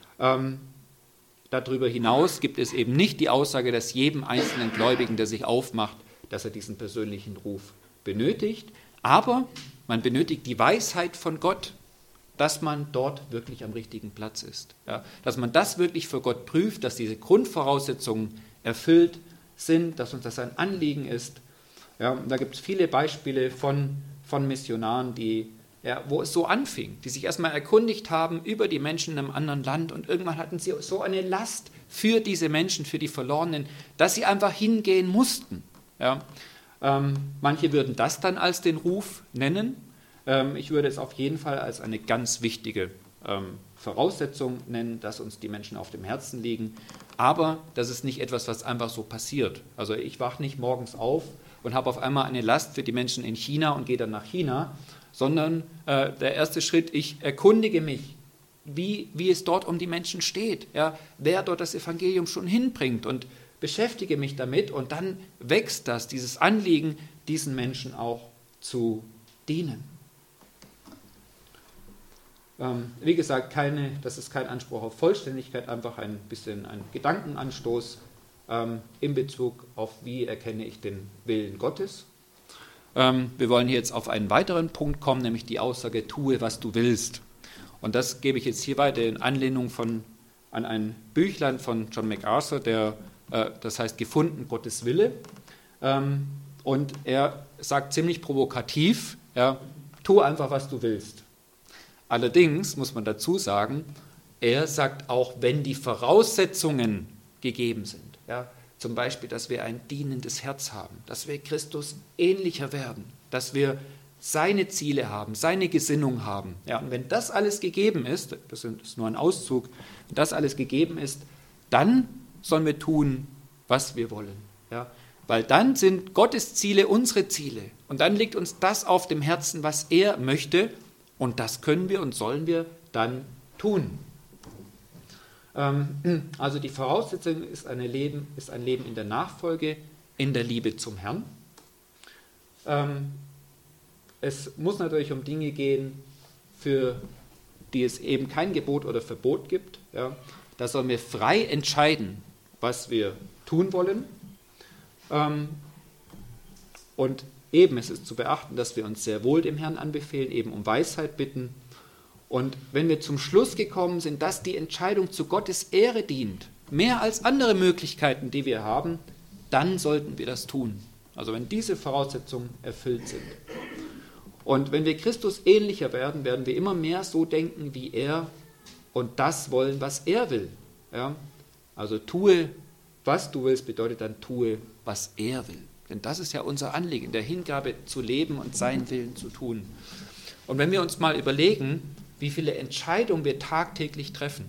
Darüber hinaus gibt es eben nicht die Aussage, dass jedem einzelnen Gläubigen, der sich aufmacht, dass er diesen persönlichen Ruf benötigt, aber man benötigt die Weisheit von Gott, dass man dort wirklich am richtigen Platz ist. Ja, dass man das wirklich für Gott prüft, dass diese Grundvoraussetzungen erfüllt sind, dass uns das ein Anliegen ist. Ja, da gibt es viele Beispiele von Missionaren, wo es so anfing, die sich erstmal erkundigt haben über die Menschen in einem anderen Land und irgendwann hatten sie so eine Last für diese Menschen, für die Verlorenen, dass sie einfach hingehen mussten. Ja. Manche würden das dann als den Ruf nennen. Ich würde es auf jeden Fall als eine ganz wichtige Voraussetzung nennen, dass uns die Menschen auf dem Herzen liegen. Aber das ist nicht etwas, was einfach so passiert. Also ich wache nicht morgens auf und habe auf einmal eine Last für die Menschen in China und gehe dann nach China, sondern der erste Schritt, ich erkundige mich, wie es dort um die Menschen steht, ja, wer dort das Evangelium schon hinbringt und beschäftige mich damit und dann wächst dieses Anliegen, diesen Menschen auch zu dienen. Wie gesagt, das ist kein Anspruch auf Vollständigkeit, einfach ein bisschen ein Gedankenanstoß in Bezug auf, wie erkenne ich den Willen Gottes. Wir wollen hier jetzt auf einen weiteren Punkt kommen, nämlich die Aussage, tue, was du willst. Und das gebe ich jetzt hier weiter in Anlehnung an ein Büchlein von John MacArthur, das heißt Gefunden Gottes Wille. Und er sagt ziemlich provokativ, ja, tu einfach, was du willst. Allerdings muss man dazu sagen, er sagt auch, wenn die Voraussetzungen gegeben sind, ja, zum Beispiel, dass wir ein dienendes Herz haben, dass wir Christus ähnlicher werden, dass wir seine Ziele haben, seine Gesinnung haben. Ja, und wenn das alles gegeben ist, das ist nur ein Auszug, wenn das alles gegeben ist, dann sollen wir tun, was wir wollen. Ja, weil dann sind Gottes Ziele unsere Ziele. Und dann liegt uns das auf dem Herzen, was er möchte. Und das können wir und sollen wir dann tun. Also die Voraussetzung ist ein Leben in der Nachfolge, in der Liebe zum Herrn. Es muss natürlich um Dinge gehen, für die es eben kein Gebot oder Verbot gibt. Ja. Da sollen wir frei entscheiden, was wir tun wollen. Und eben, es ist zu beachten, dass wir uns sehr wohl dem Herrn anbefehlen, eben um Weisheit bitten. Und wenn wir zum Schluss gekommen sind, dass die Entscheidung zu Gottes Ehre dient, mehr als andere Möglichkeiten, die wir haben, dann sollten wir das tun. Also wenn diese Voraussetzungen erfüllt sind. Und wenn wir Christus ähnlicher werden, werden wir immer mehr so denken wie er und das wollen, was er will. Ja? Also tue, was du willst, bedeutet dann tue, was er will. Denn das ist ja unser Anliegen, in der Hingabe zu leben und seinen Willen zu tun. Und wenn wir uns mal überlegen, wie viele Entscheidungen wir tagtäglich treffen.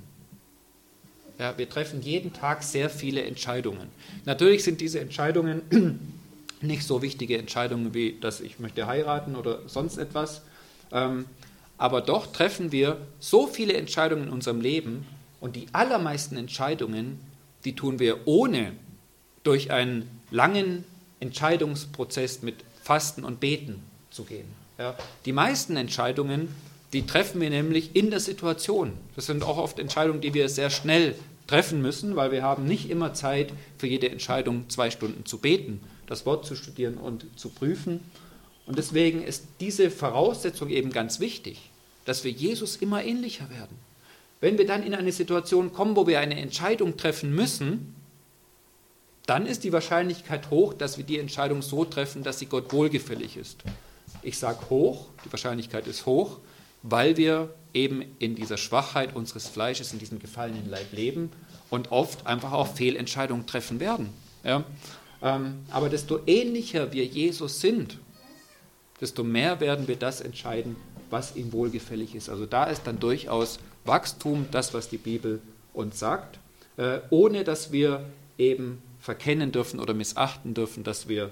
Ja, wir treffen jeden Tag sehr viele Entscheidungen. Natürlich sind diese Entscheidungen nicht so wichtige Entscheidungen wie, dass ich möchte heiraten oder sonst etwas. Aber doch treffen wir so viele Entscheidungen in unserem Leben und die allermeisten Entscheidungen, die tun wir ohne durch einen langen Entscheidungsprozess mit Fasten und Beten zu gehen. Ja, die meisten Entscheidungen, die treffen wir nämlich in der Situation. Das sind auch oft Entscheidungen, die wir sehr schnell treffen müssen, weil wir haben nicht immer Zeit, für jede Entscheidung 2 Stunden zu beten, das Wort zu studieren und zu prüfen. Und deswegen ist diese Voraussetzung eben ganz wichtig, dass wir Jesus immer ähnlicher werden. Wenn wir dann in eine Situation kommen, wo wir eine Entscheidung treffen müssen, dann ist die Wahrscheinlichkeit hoch, dass wir die Entscheidung so treffen, dass sie Gott wohlgefällig ist. Ich sage hoch, die Wahrscheinlichkeit ist hoch, weil wir eben in dieser Schwachheit unseres Fleisches, in diesem gefallenen Leib leben und oft einfach auch Fehlentscheidungen treffen werden. Ja? Aber desto ähnlicher wir Jesus sind, desto mehr werden wir das entscheiden, was ihm wohlgefällig ist. Also da ist dann durchaus Wachstum, das, was die Bibel uns sagt, ohne dass wir eben verkennen dürfen oder missachten dürfen, dass wir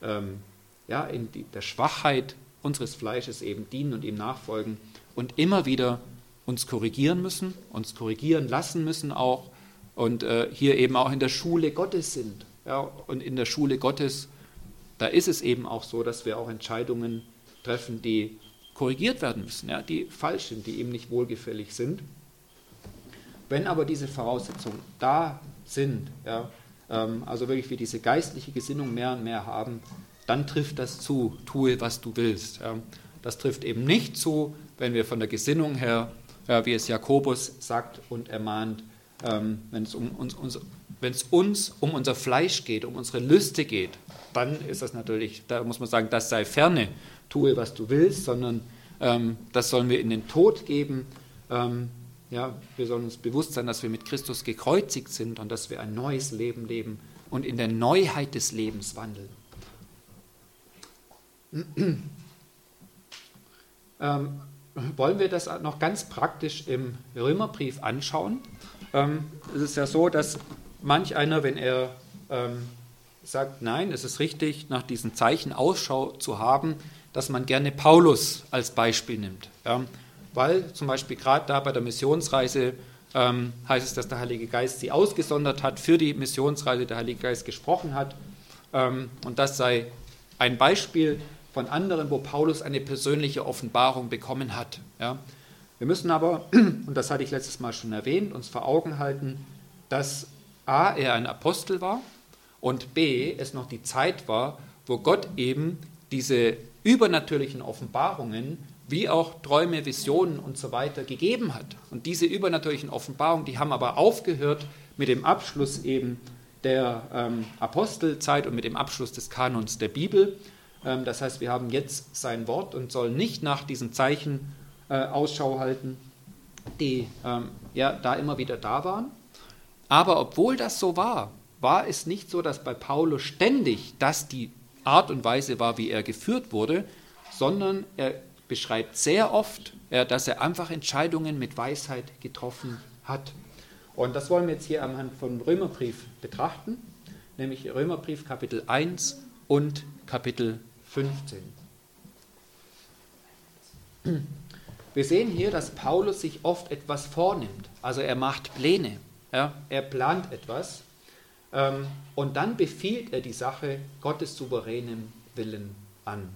in der Schwachheit unseres Fleisches eben dienen und ihm nachfolgen und immer wieder uns korrigieren müssen, uns korrigieren lassen müssen auch und hier eben auch in der Schule Gottes sind. Ja, und in der Schule Gottes, da ist es eben auch so, dass wir auch Entscheidungen treffen, die korrigiert werden müssen, ja, die falsch sind, die ihm nicht wohlgefällig sind. Wenn aber diese Voraussetzungen da sind, ja, also wirklich wir diese geistliche Gesinnung mehr und mehr haben, dann trifft das zu, tue, was du willst. Ja. Das trifft eben nicht zu, wenn wir von der Gesinnung her, wie es Jakobus sagt und ermahnt, wenn es uns um unser Fleisch geht, um unsere Lüste geht, dann ist das natürlich, da muss man sagen, das sei ferne, tue, was du willst, sondern das sollen wir in den Tod geben. Wir sollen uns bewusst sein, dass wir mit Christus gekreuzigt sind und dass wir ein neues Leben leben und in der Neuheit des Lebens wandeln. wollen wir das noch ganz praktisch im Römerbrief anschauen. Es ist ja so, dass manch einer, wenn er sagt, nein, es ist richtig, nach diesen Zeichen Ausschau zu haben, dass man gerne Paulus als Beispiel nimmt. Ja? Weil zum Beispiel gerade da bei der Missionsreise heißt es, dass der Heilige Geist sie ausgesondert hat, für die Missionsreise der Heilige Geist gesprochen hat. Und das sei ein Beispiel von anderen, wo Paulus eine persönliche Offenbarung bekommen hat. Ja? Wir müssen aber, und das hatte ich letztes Mal schon erwähnt, uns vor Augen halten, dass A, er ein Apostel war und B, es noch die Zeit war, wo Gott eben diese übernatürlichen Offenbarungen wie auch Träume, Visionen und so weiter gegeben hat. Und diese übernatürlichen Offenbarungen, die haben aber aufgehört mit dem Abschluss eben der Apostelzeit und mit dem Abschluss des Kanons der Bibel. Das heißt, wir haben jetzt sein Wort und sollen nicht nach diesen Zeichen Ausschau halten, die da immer wieder da waren. Aber obwohl das so war, war es nicht so, dass bei Paulus ständig das die Art und Weise war, wie er geführt wurde, sondern er beschreibt sehr oft, dass er einfach Entscheidungen mit Weisheit getroffen hat. Und das wollen wir jetzt hier anhand von Römerbrief betrachten, nämlich Römerbrief Kapitel 1 und Kapitel 15. Wir sehen hier, dass Paulus sich oft etwas vornimmt. Also er macht Pläne, ja, er plant etwas und dann befiehlt er die Sache Gottes souveränem Willen an.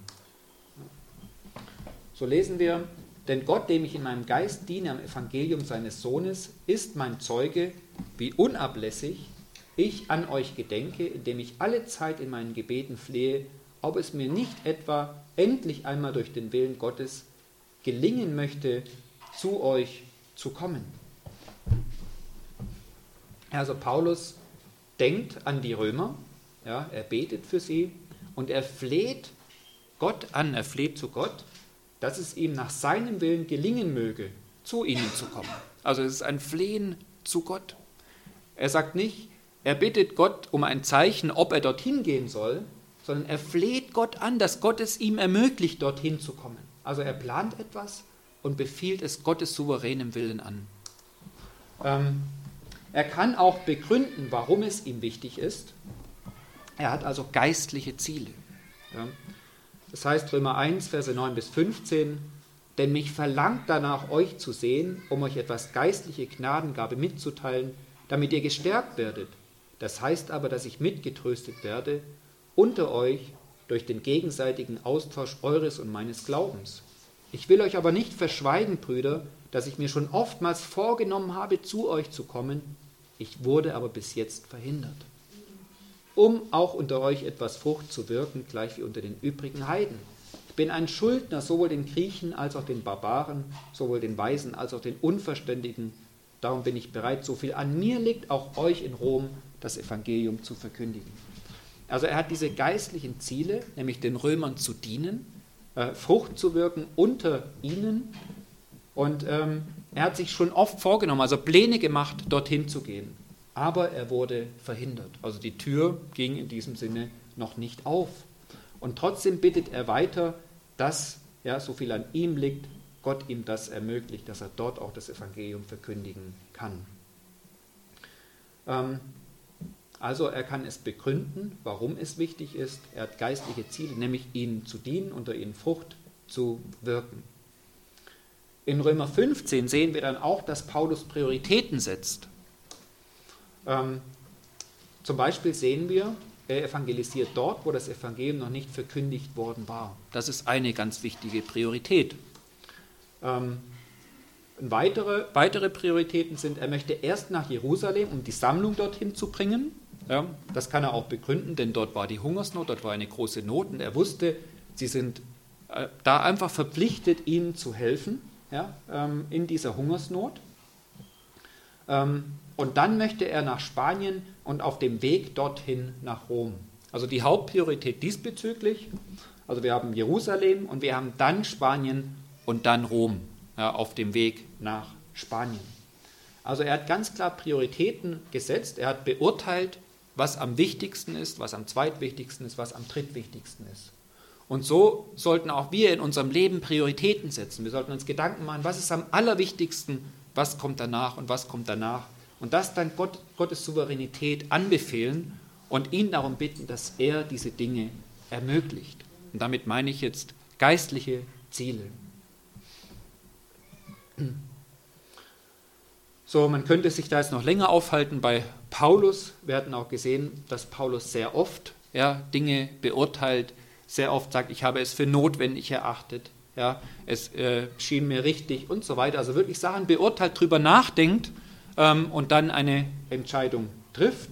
So lesen wir, denn Gott, dem ich in meinem Geist diene am Evangelium seines Sohnes, ist mein Zeuge, wie unablässig ich an euch gedenke, indem ich alle Zeit in meinen Gebeten flehe, ob es mir nicht etwa endlich einmal durch den Willen Gottes gelingen möchte, zu euch zu kommen. Also Paulus denkt an die Römer, ja, er betet für sie und er fleht Gott an, er fleht zu Gott, dass es ihm nach seinem Willen gelingen möge, zu ihnen zu kommen. Also es ist ein Flehen zu Gott. Er sagt nicht, er bittet Gott um ein Zeichen, ob er dorthin gehen soll, sondern er fleht Gott an, dass Gott es ihm ermöglicht, dorthin zu kommen. Also er plant etwas und befiehlt es Gottes souveränem Willen an. Er kann auch begründen, warum es ihm wichtig ist. Er hat also geistliche Ziele. Ja. Das heißt Römer 1, Verse 9 bis 15, denn mich verlangt danach, euch zu sehen, um euch etwas geistliche Gnadengabe mitzuteilen, damit ihr gestärkt werdet. Das heißt aber, dass ich mitgetröstet werde unter euch durch den gegenseitigen Austausch eures und meines Glaubens. Ich will euch aber nicht verschweigen, Brüder, dass ich mir schon oftmals vorgenommen habe, zu euch zu kommen. Ich wurde aber bis jetzt verhindert, um auch unter euch etwas Frucht zu wirken, gleich wie unter den übrigen Heiden. Ich bin ein Schuldner, sowohl den Griechen als auch den Barbaren, sowohl den Weisen als auch den Unverständigen. Darum bin ich bereit, so viel an mir liegt, auch euch in Rom das Evangelium zu verkündigen. Also er hat diese geistlichen Ziele, nämlich den Römern zu dienen, Frucht zu wirken unter ihnen. Und er hat sich schon oft vorgenommen, also Pläne gemacht, dorthin zu gehen. Aber er wurde verhindert. Also die Tür ging in diesem Sinne noch nicht auf. Und trotzdem bittet er weiter, dass, ja, so viel an ihm liegt, Gott ihm das ermöglicht, dass er dort auch das Evangelium verkündigen kann. Also er kann es begründen, warum es wichtig ist. Er hat geistliche Ziele, nämlich ihnen zu dienen, unter ihnen Frucht zu wirken. In Römer 15 sehen wir dann auch, dass Paulus Prioritäten setzt. Zum Beispiel sehen wir, er evangelisiert dort, wo das Evangelium noch nicht verkündigt worden war. Das ist eine ganz wichtige Priorität. Weitere Prioritäten sind, er möchte erst nach Jerusalem, um die Sammlung dorthin zu bringen. Ja, das kann er auch begründen, denn dort war die Hungersnot, dort war eine große Not und er wusste, sie sind da einfach verpflichtet, ihnen zu helfen, ja, in dieser Hungersnot. Und dann möchte er nach Spanien und auf dem Weg dorthin nach Rom. Also die Hauptpriorität diesbezüglich, also wir haben Jerusalem und wir haben dann Spanien und dann Rom, ja, auf dem Weg nach Spanien. Also er hat ganz klar Prioritäten gesetzt, er hat beurteilt, was am wichtigsten ist, was am zweitwichtigsten ist, was am drittwichtigsten ist. Und so sollten auch wir in unserem Leben Prioritäten setzen. Wir sollten uns Gedanken machen, was ist am allerwichtigsten, was kommt danach und was kommt danach. Und das dann Gottes Souveränität anbefehlen und ihn darum bitten, dass er diese Dinge ermöglicht. Und damit meine ich jetzt geistliche Ziele. So, man könnte sich da jetzt noch länger aufhalten bei Paulus. Wir hatten auch gesehen, dass Paulus sehr oft Dinge beurteilt, sehr oft sagt, ich habe es für notwendig erachtet, es schien mir richtig und so weiter. Also wirklich Sachen beurteilt, drüber nachdenkt und dann eine Entscheidung trifft.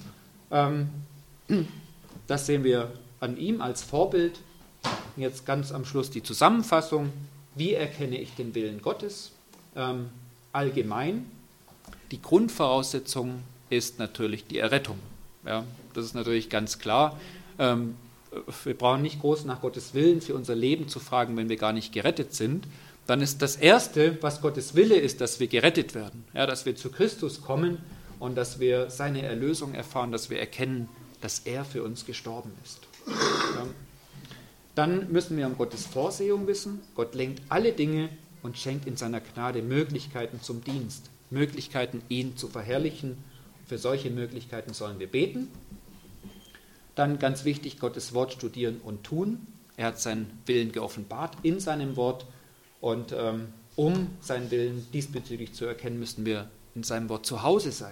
Das sehen wir an ihm als Vorbild. Und jetzt ganz am Schluss die Zusammenfassung. Wie erkenne ich den Willen Gottes? Allgemein. Die Grundvoraussetzung ist natürlich die Errettung. Ja, das ist natürlich ganz klar. Wir brauchen nicht groß nach Gottes Willen für unser Leben zu fragen, wenn wir gar nicht gerettet sind. Dann ist das Erste, was Gottes Wille ist, dass wir gerettet werden. Ja, dass wir zu Christus kommen und dass wir seine Erlösung erfahren, dass wir erkennen, dass er für uns gestorben ist. Ja. Dann müssen wir um Gottes Vorsehung wissen. Gott lenkt alle Dinge und schenkt in seiner Gnade Möglichkeiten zum Dienst, Möglichkeiten, ihn zu verherrlichen. Für solche Möglichkeiten sollen wir beten. Dann ganz wichtig, Gottes Wort studieren und tun. Er hat seinen Willen geoffenbart in seinem Wort und um seinen Willen diesbezüglich zu erkennen, müssen wir in seinem Wort zu Hause sein.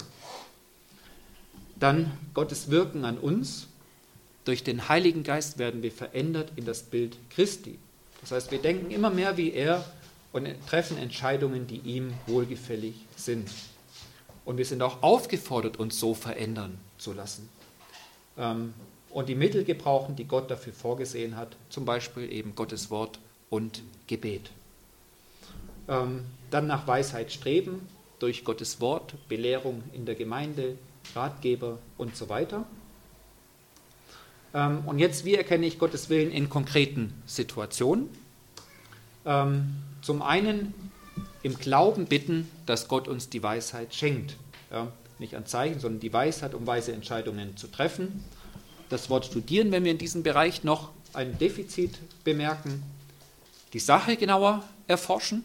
Dann Gottes Wirken an uns. Durch den Heiligen Geist werden wir verändert in das Bild Christi. Das heißt, wir denken immer mehr wie er und treffen Entscheidungen, die ihm wohlgefällig sind. Und wir sind auch aufgefordert, uns so verändern zu lassen. Und die Mittel gebrauchen, die Gott dafür vorgesehen hat, zum Beispiel eben Gottes Wort und Gebet. Dann nach Weisheit streben, durch Gottes Wort, Belehrung in der Gemeinde, Ratgeber und so weiter. Und jetzt, wie erkenne ich Gottes Willen in konkreten Situationen? Zum einen im Glauben bitten, dass Gott uns die Weisheit schenkt. Ja, nicht an Zeichen, sondern die Weisheit, um weise Entscheidungen zu treffen. Das Wort studieren, wenn wir in diesem Bereich noch ein Defizit bemerken. Die Sache genauer erforschen.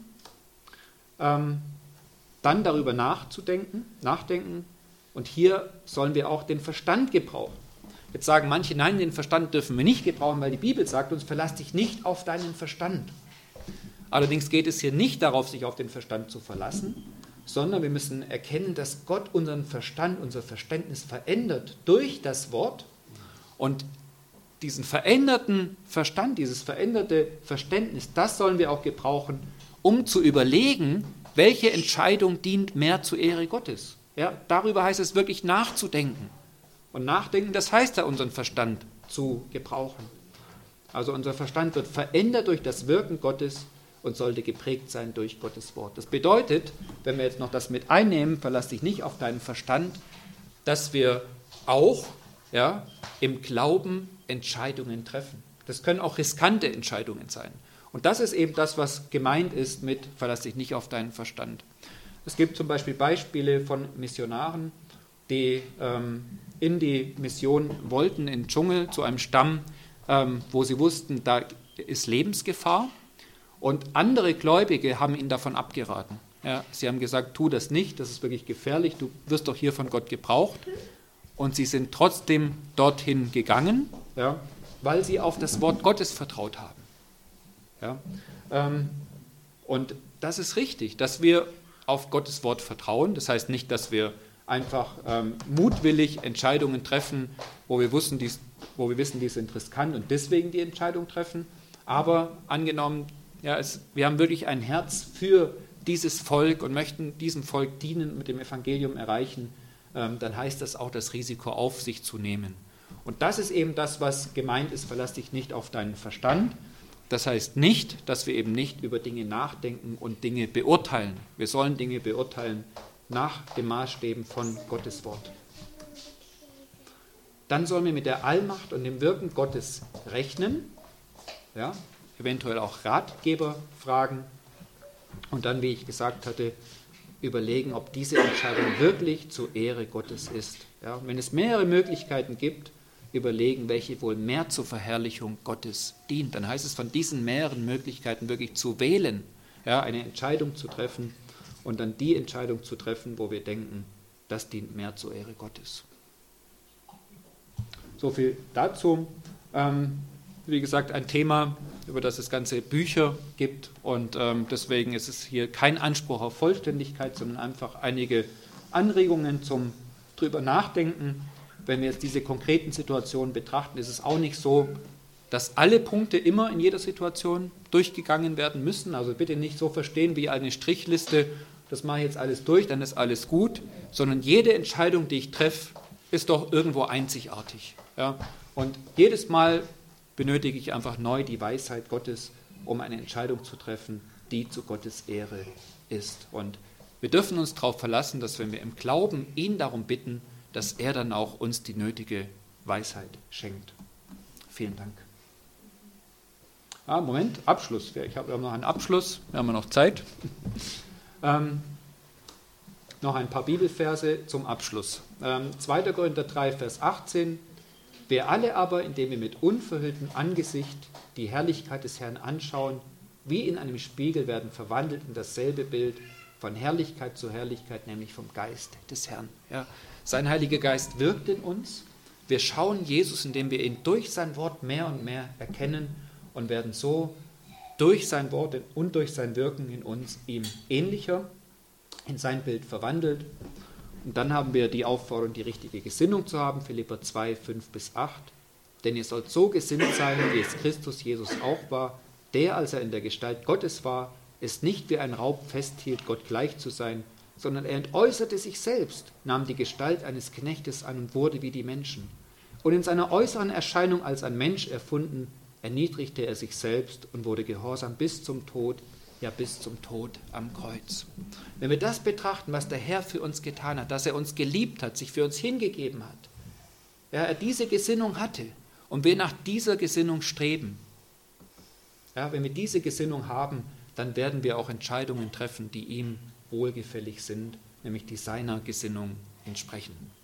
Dann darüber nachdenken. Und hier sollen wir auch den Verstand gebrauchen. Jetzt sagen manche, nein, den Verstand dürfen wir nicht gebrauchen, weil die Bibel sagt uns, verlass dich nicht auf deinen Verstand. Allerdings geht es hier nicht darauf, sich auf den Verstand zu verlassen, sondern wir müssen erkennen, dass Gott unseren Verstand, unser Verständnis verändert durch das Wort. Und diesen veränderten Verstand, dieses veränderte Verständnis, das sollen wir auch gebrauchen, um zu überlegen, welche Entscheidung dient mehr zur Ehre Gottes. Ja, darüber heißt es wirklich nachzudenken. Und nachdenken, das heißt ja, unseren Verstand zu gebrauchen. Also unser Verstand wird verändert durch das Wirken Gottes und sollte geprägt sein durch Gottes Wort. Das bedeutet, wenn wir jetzt noch das mit einnehmen, verlass dich nicht auf deinen Verstand, dass wir auch im Glauben Entscheidungen treffen. Das können auch riskante Entscheidungen sein. Und das ist eben das, was gemeint ist mit verlass dich nicht auf deinen Verstand. Es gibt zum Beispiel Beispiele von Missionaren, die in die Mission wollten, in den Dschungel, zu einem Stamm, wo sie wussten, da ist Lebensgefahr. Und andere Gläubige haben ihnen davon abgeraten. Ja, sie haben gesagt, tu das nicht, das ist wirklich gefährlich, du wirst doch hier von Gott gebraucht. Und sie sind trotzdem dorthin gegangen, weil sie auf das Wort Gottes vertraut haben. Ja, und das ist richtig, dass wir auf Gottes Wort vertrauen. Das heißt nicht, dass wir einfach mutwillig Entscheidungen treffen, wo wir wissen, die sind riskant und deswegen die Entscheidung treffen. Aber angenommen, wir haben wirklich ein Herz für dieses Volk und möchten diesem Volk dienen, mit dem Evangelium erreichen, dann heißt das auch, das Risiko auf sich zu nehmen. Und das ist eben das, was gemeint ist, verlass dich nicht auf deinen Verstand. Das heißt nicht, dass wir eben nicht über Dinge nachdenken und Dinge beurteilen. Wir sollen Dinge beurteilen nach den Maßstäben von Gottes Wort. Dann sollen wir mit der Allmacht und dem Wirken Gottes rechnen, eventuell auch Ratgeber fragen und dann, wie ich gesagt hatte, überlegen, ob diese Entscheidung wirklich zur Ehre Gottes ist. Ja, wenn es mehrere Möglichkeiten gibt, überlegen, welche wohl mehr zur Verherrlichung Gottes dient. Dann heißt es, von diesen mehreren Möglichkeiten wirklich zu wählen, ja, eine Entscheidung zu treffen und dann die Entscheidung zu treffen, wo wir denken, das dient mehr zur Ehre Gottes. So viel dazu. Wie gesagt, ein Thema, über das es ganze Bücher gibt und deswegen ist es hier kein Anspruch auf Vollständigkeit, sondern einfach einige Anregungen zum drüber nachdenken. Wenn wir jetzt diese konkreten Situationen betrachten, ist es auch nicht so, dass alle Punkte immer in jeder Situation durchgegangen werden müssen. Also bitte nicht so verstehen wie eine Strichliste, das mache ich jetzt alles durch, dann ist alles gut, sondern jede Entscheidung, die ich treffe, ist doch irgendwo einzigartig. Ja? Und jedes Mal benötige ich einfach neu die Weisheit Gottes, um eine Entscheidung zu treffen, die zu Gottes Ehre ist. Und wir dürfen uns darauf verlassen, dass wenn wir im Glauben ihn darum bitten, dass er dann auch uns die nötige Weisheit schenkt. Vielen Dank. Moment, Abschluss. Wir haben noch einen Abschluss, wir haben noch Zeit. Noch ein paar Bibelverse zum Abschluss. 2. Korinther 3, Vers 18. Wir alle aber, indem wir mit unverhülltem Angesicht die Herrlichkeit des Herrn anschauen, wie in einem Spiegel werden verwandelt in dasselbe Bild, von Herrlichkeit zu Herrlichkeit, nämlich vom Geist des Herrn. Ja, sein Heiliger Geist wirkt in uns. Wir schauen Jesus, indem wir ihn durch sein Wort mehr und mehr erkennen und werden so durch sein Wort und durch sein Wirken in uns ihm ähnlicher, in sein Bild verwandelt. Und dann haben wir die Aufforderung, die richtige Gesinnung zu haben, Philipper 2, 5-8. Denn ihr sollt so gesinnt sein, wie es Christus Jesus auch war, der, als er in der Gestalt Gottes war, es nicht wie ein Raub festhielt, Gott gleich zu sein, sondern er entäußerte sich selbst, nahm die Gestalt eines Knechtes an und wurde wie die Menschen. Und in seiner äußeren Erscheinung als ein Mensch erfunden, erniedrigte er sich selbst und wurde gehorsam bis zum Tod, ja bis zum Tod am Kreuz. Wenn wir das betrachten, was der Herr für uns getan hat, dass er uns geliebt hat, sich für uns hingegeben hat, ja, er diese Gesinnung hatte und wir nach dieser Gesinnung streben, ja, wenn wir diese Gesinnung haben, dann werden wir auch Entscheidungen treffen, die ihm wohlgefällig sind, nämlich die seiner Gesinnung entsprechen.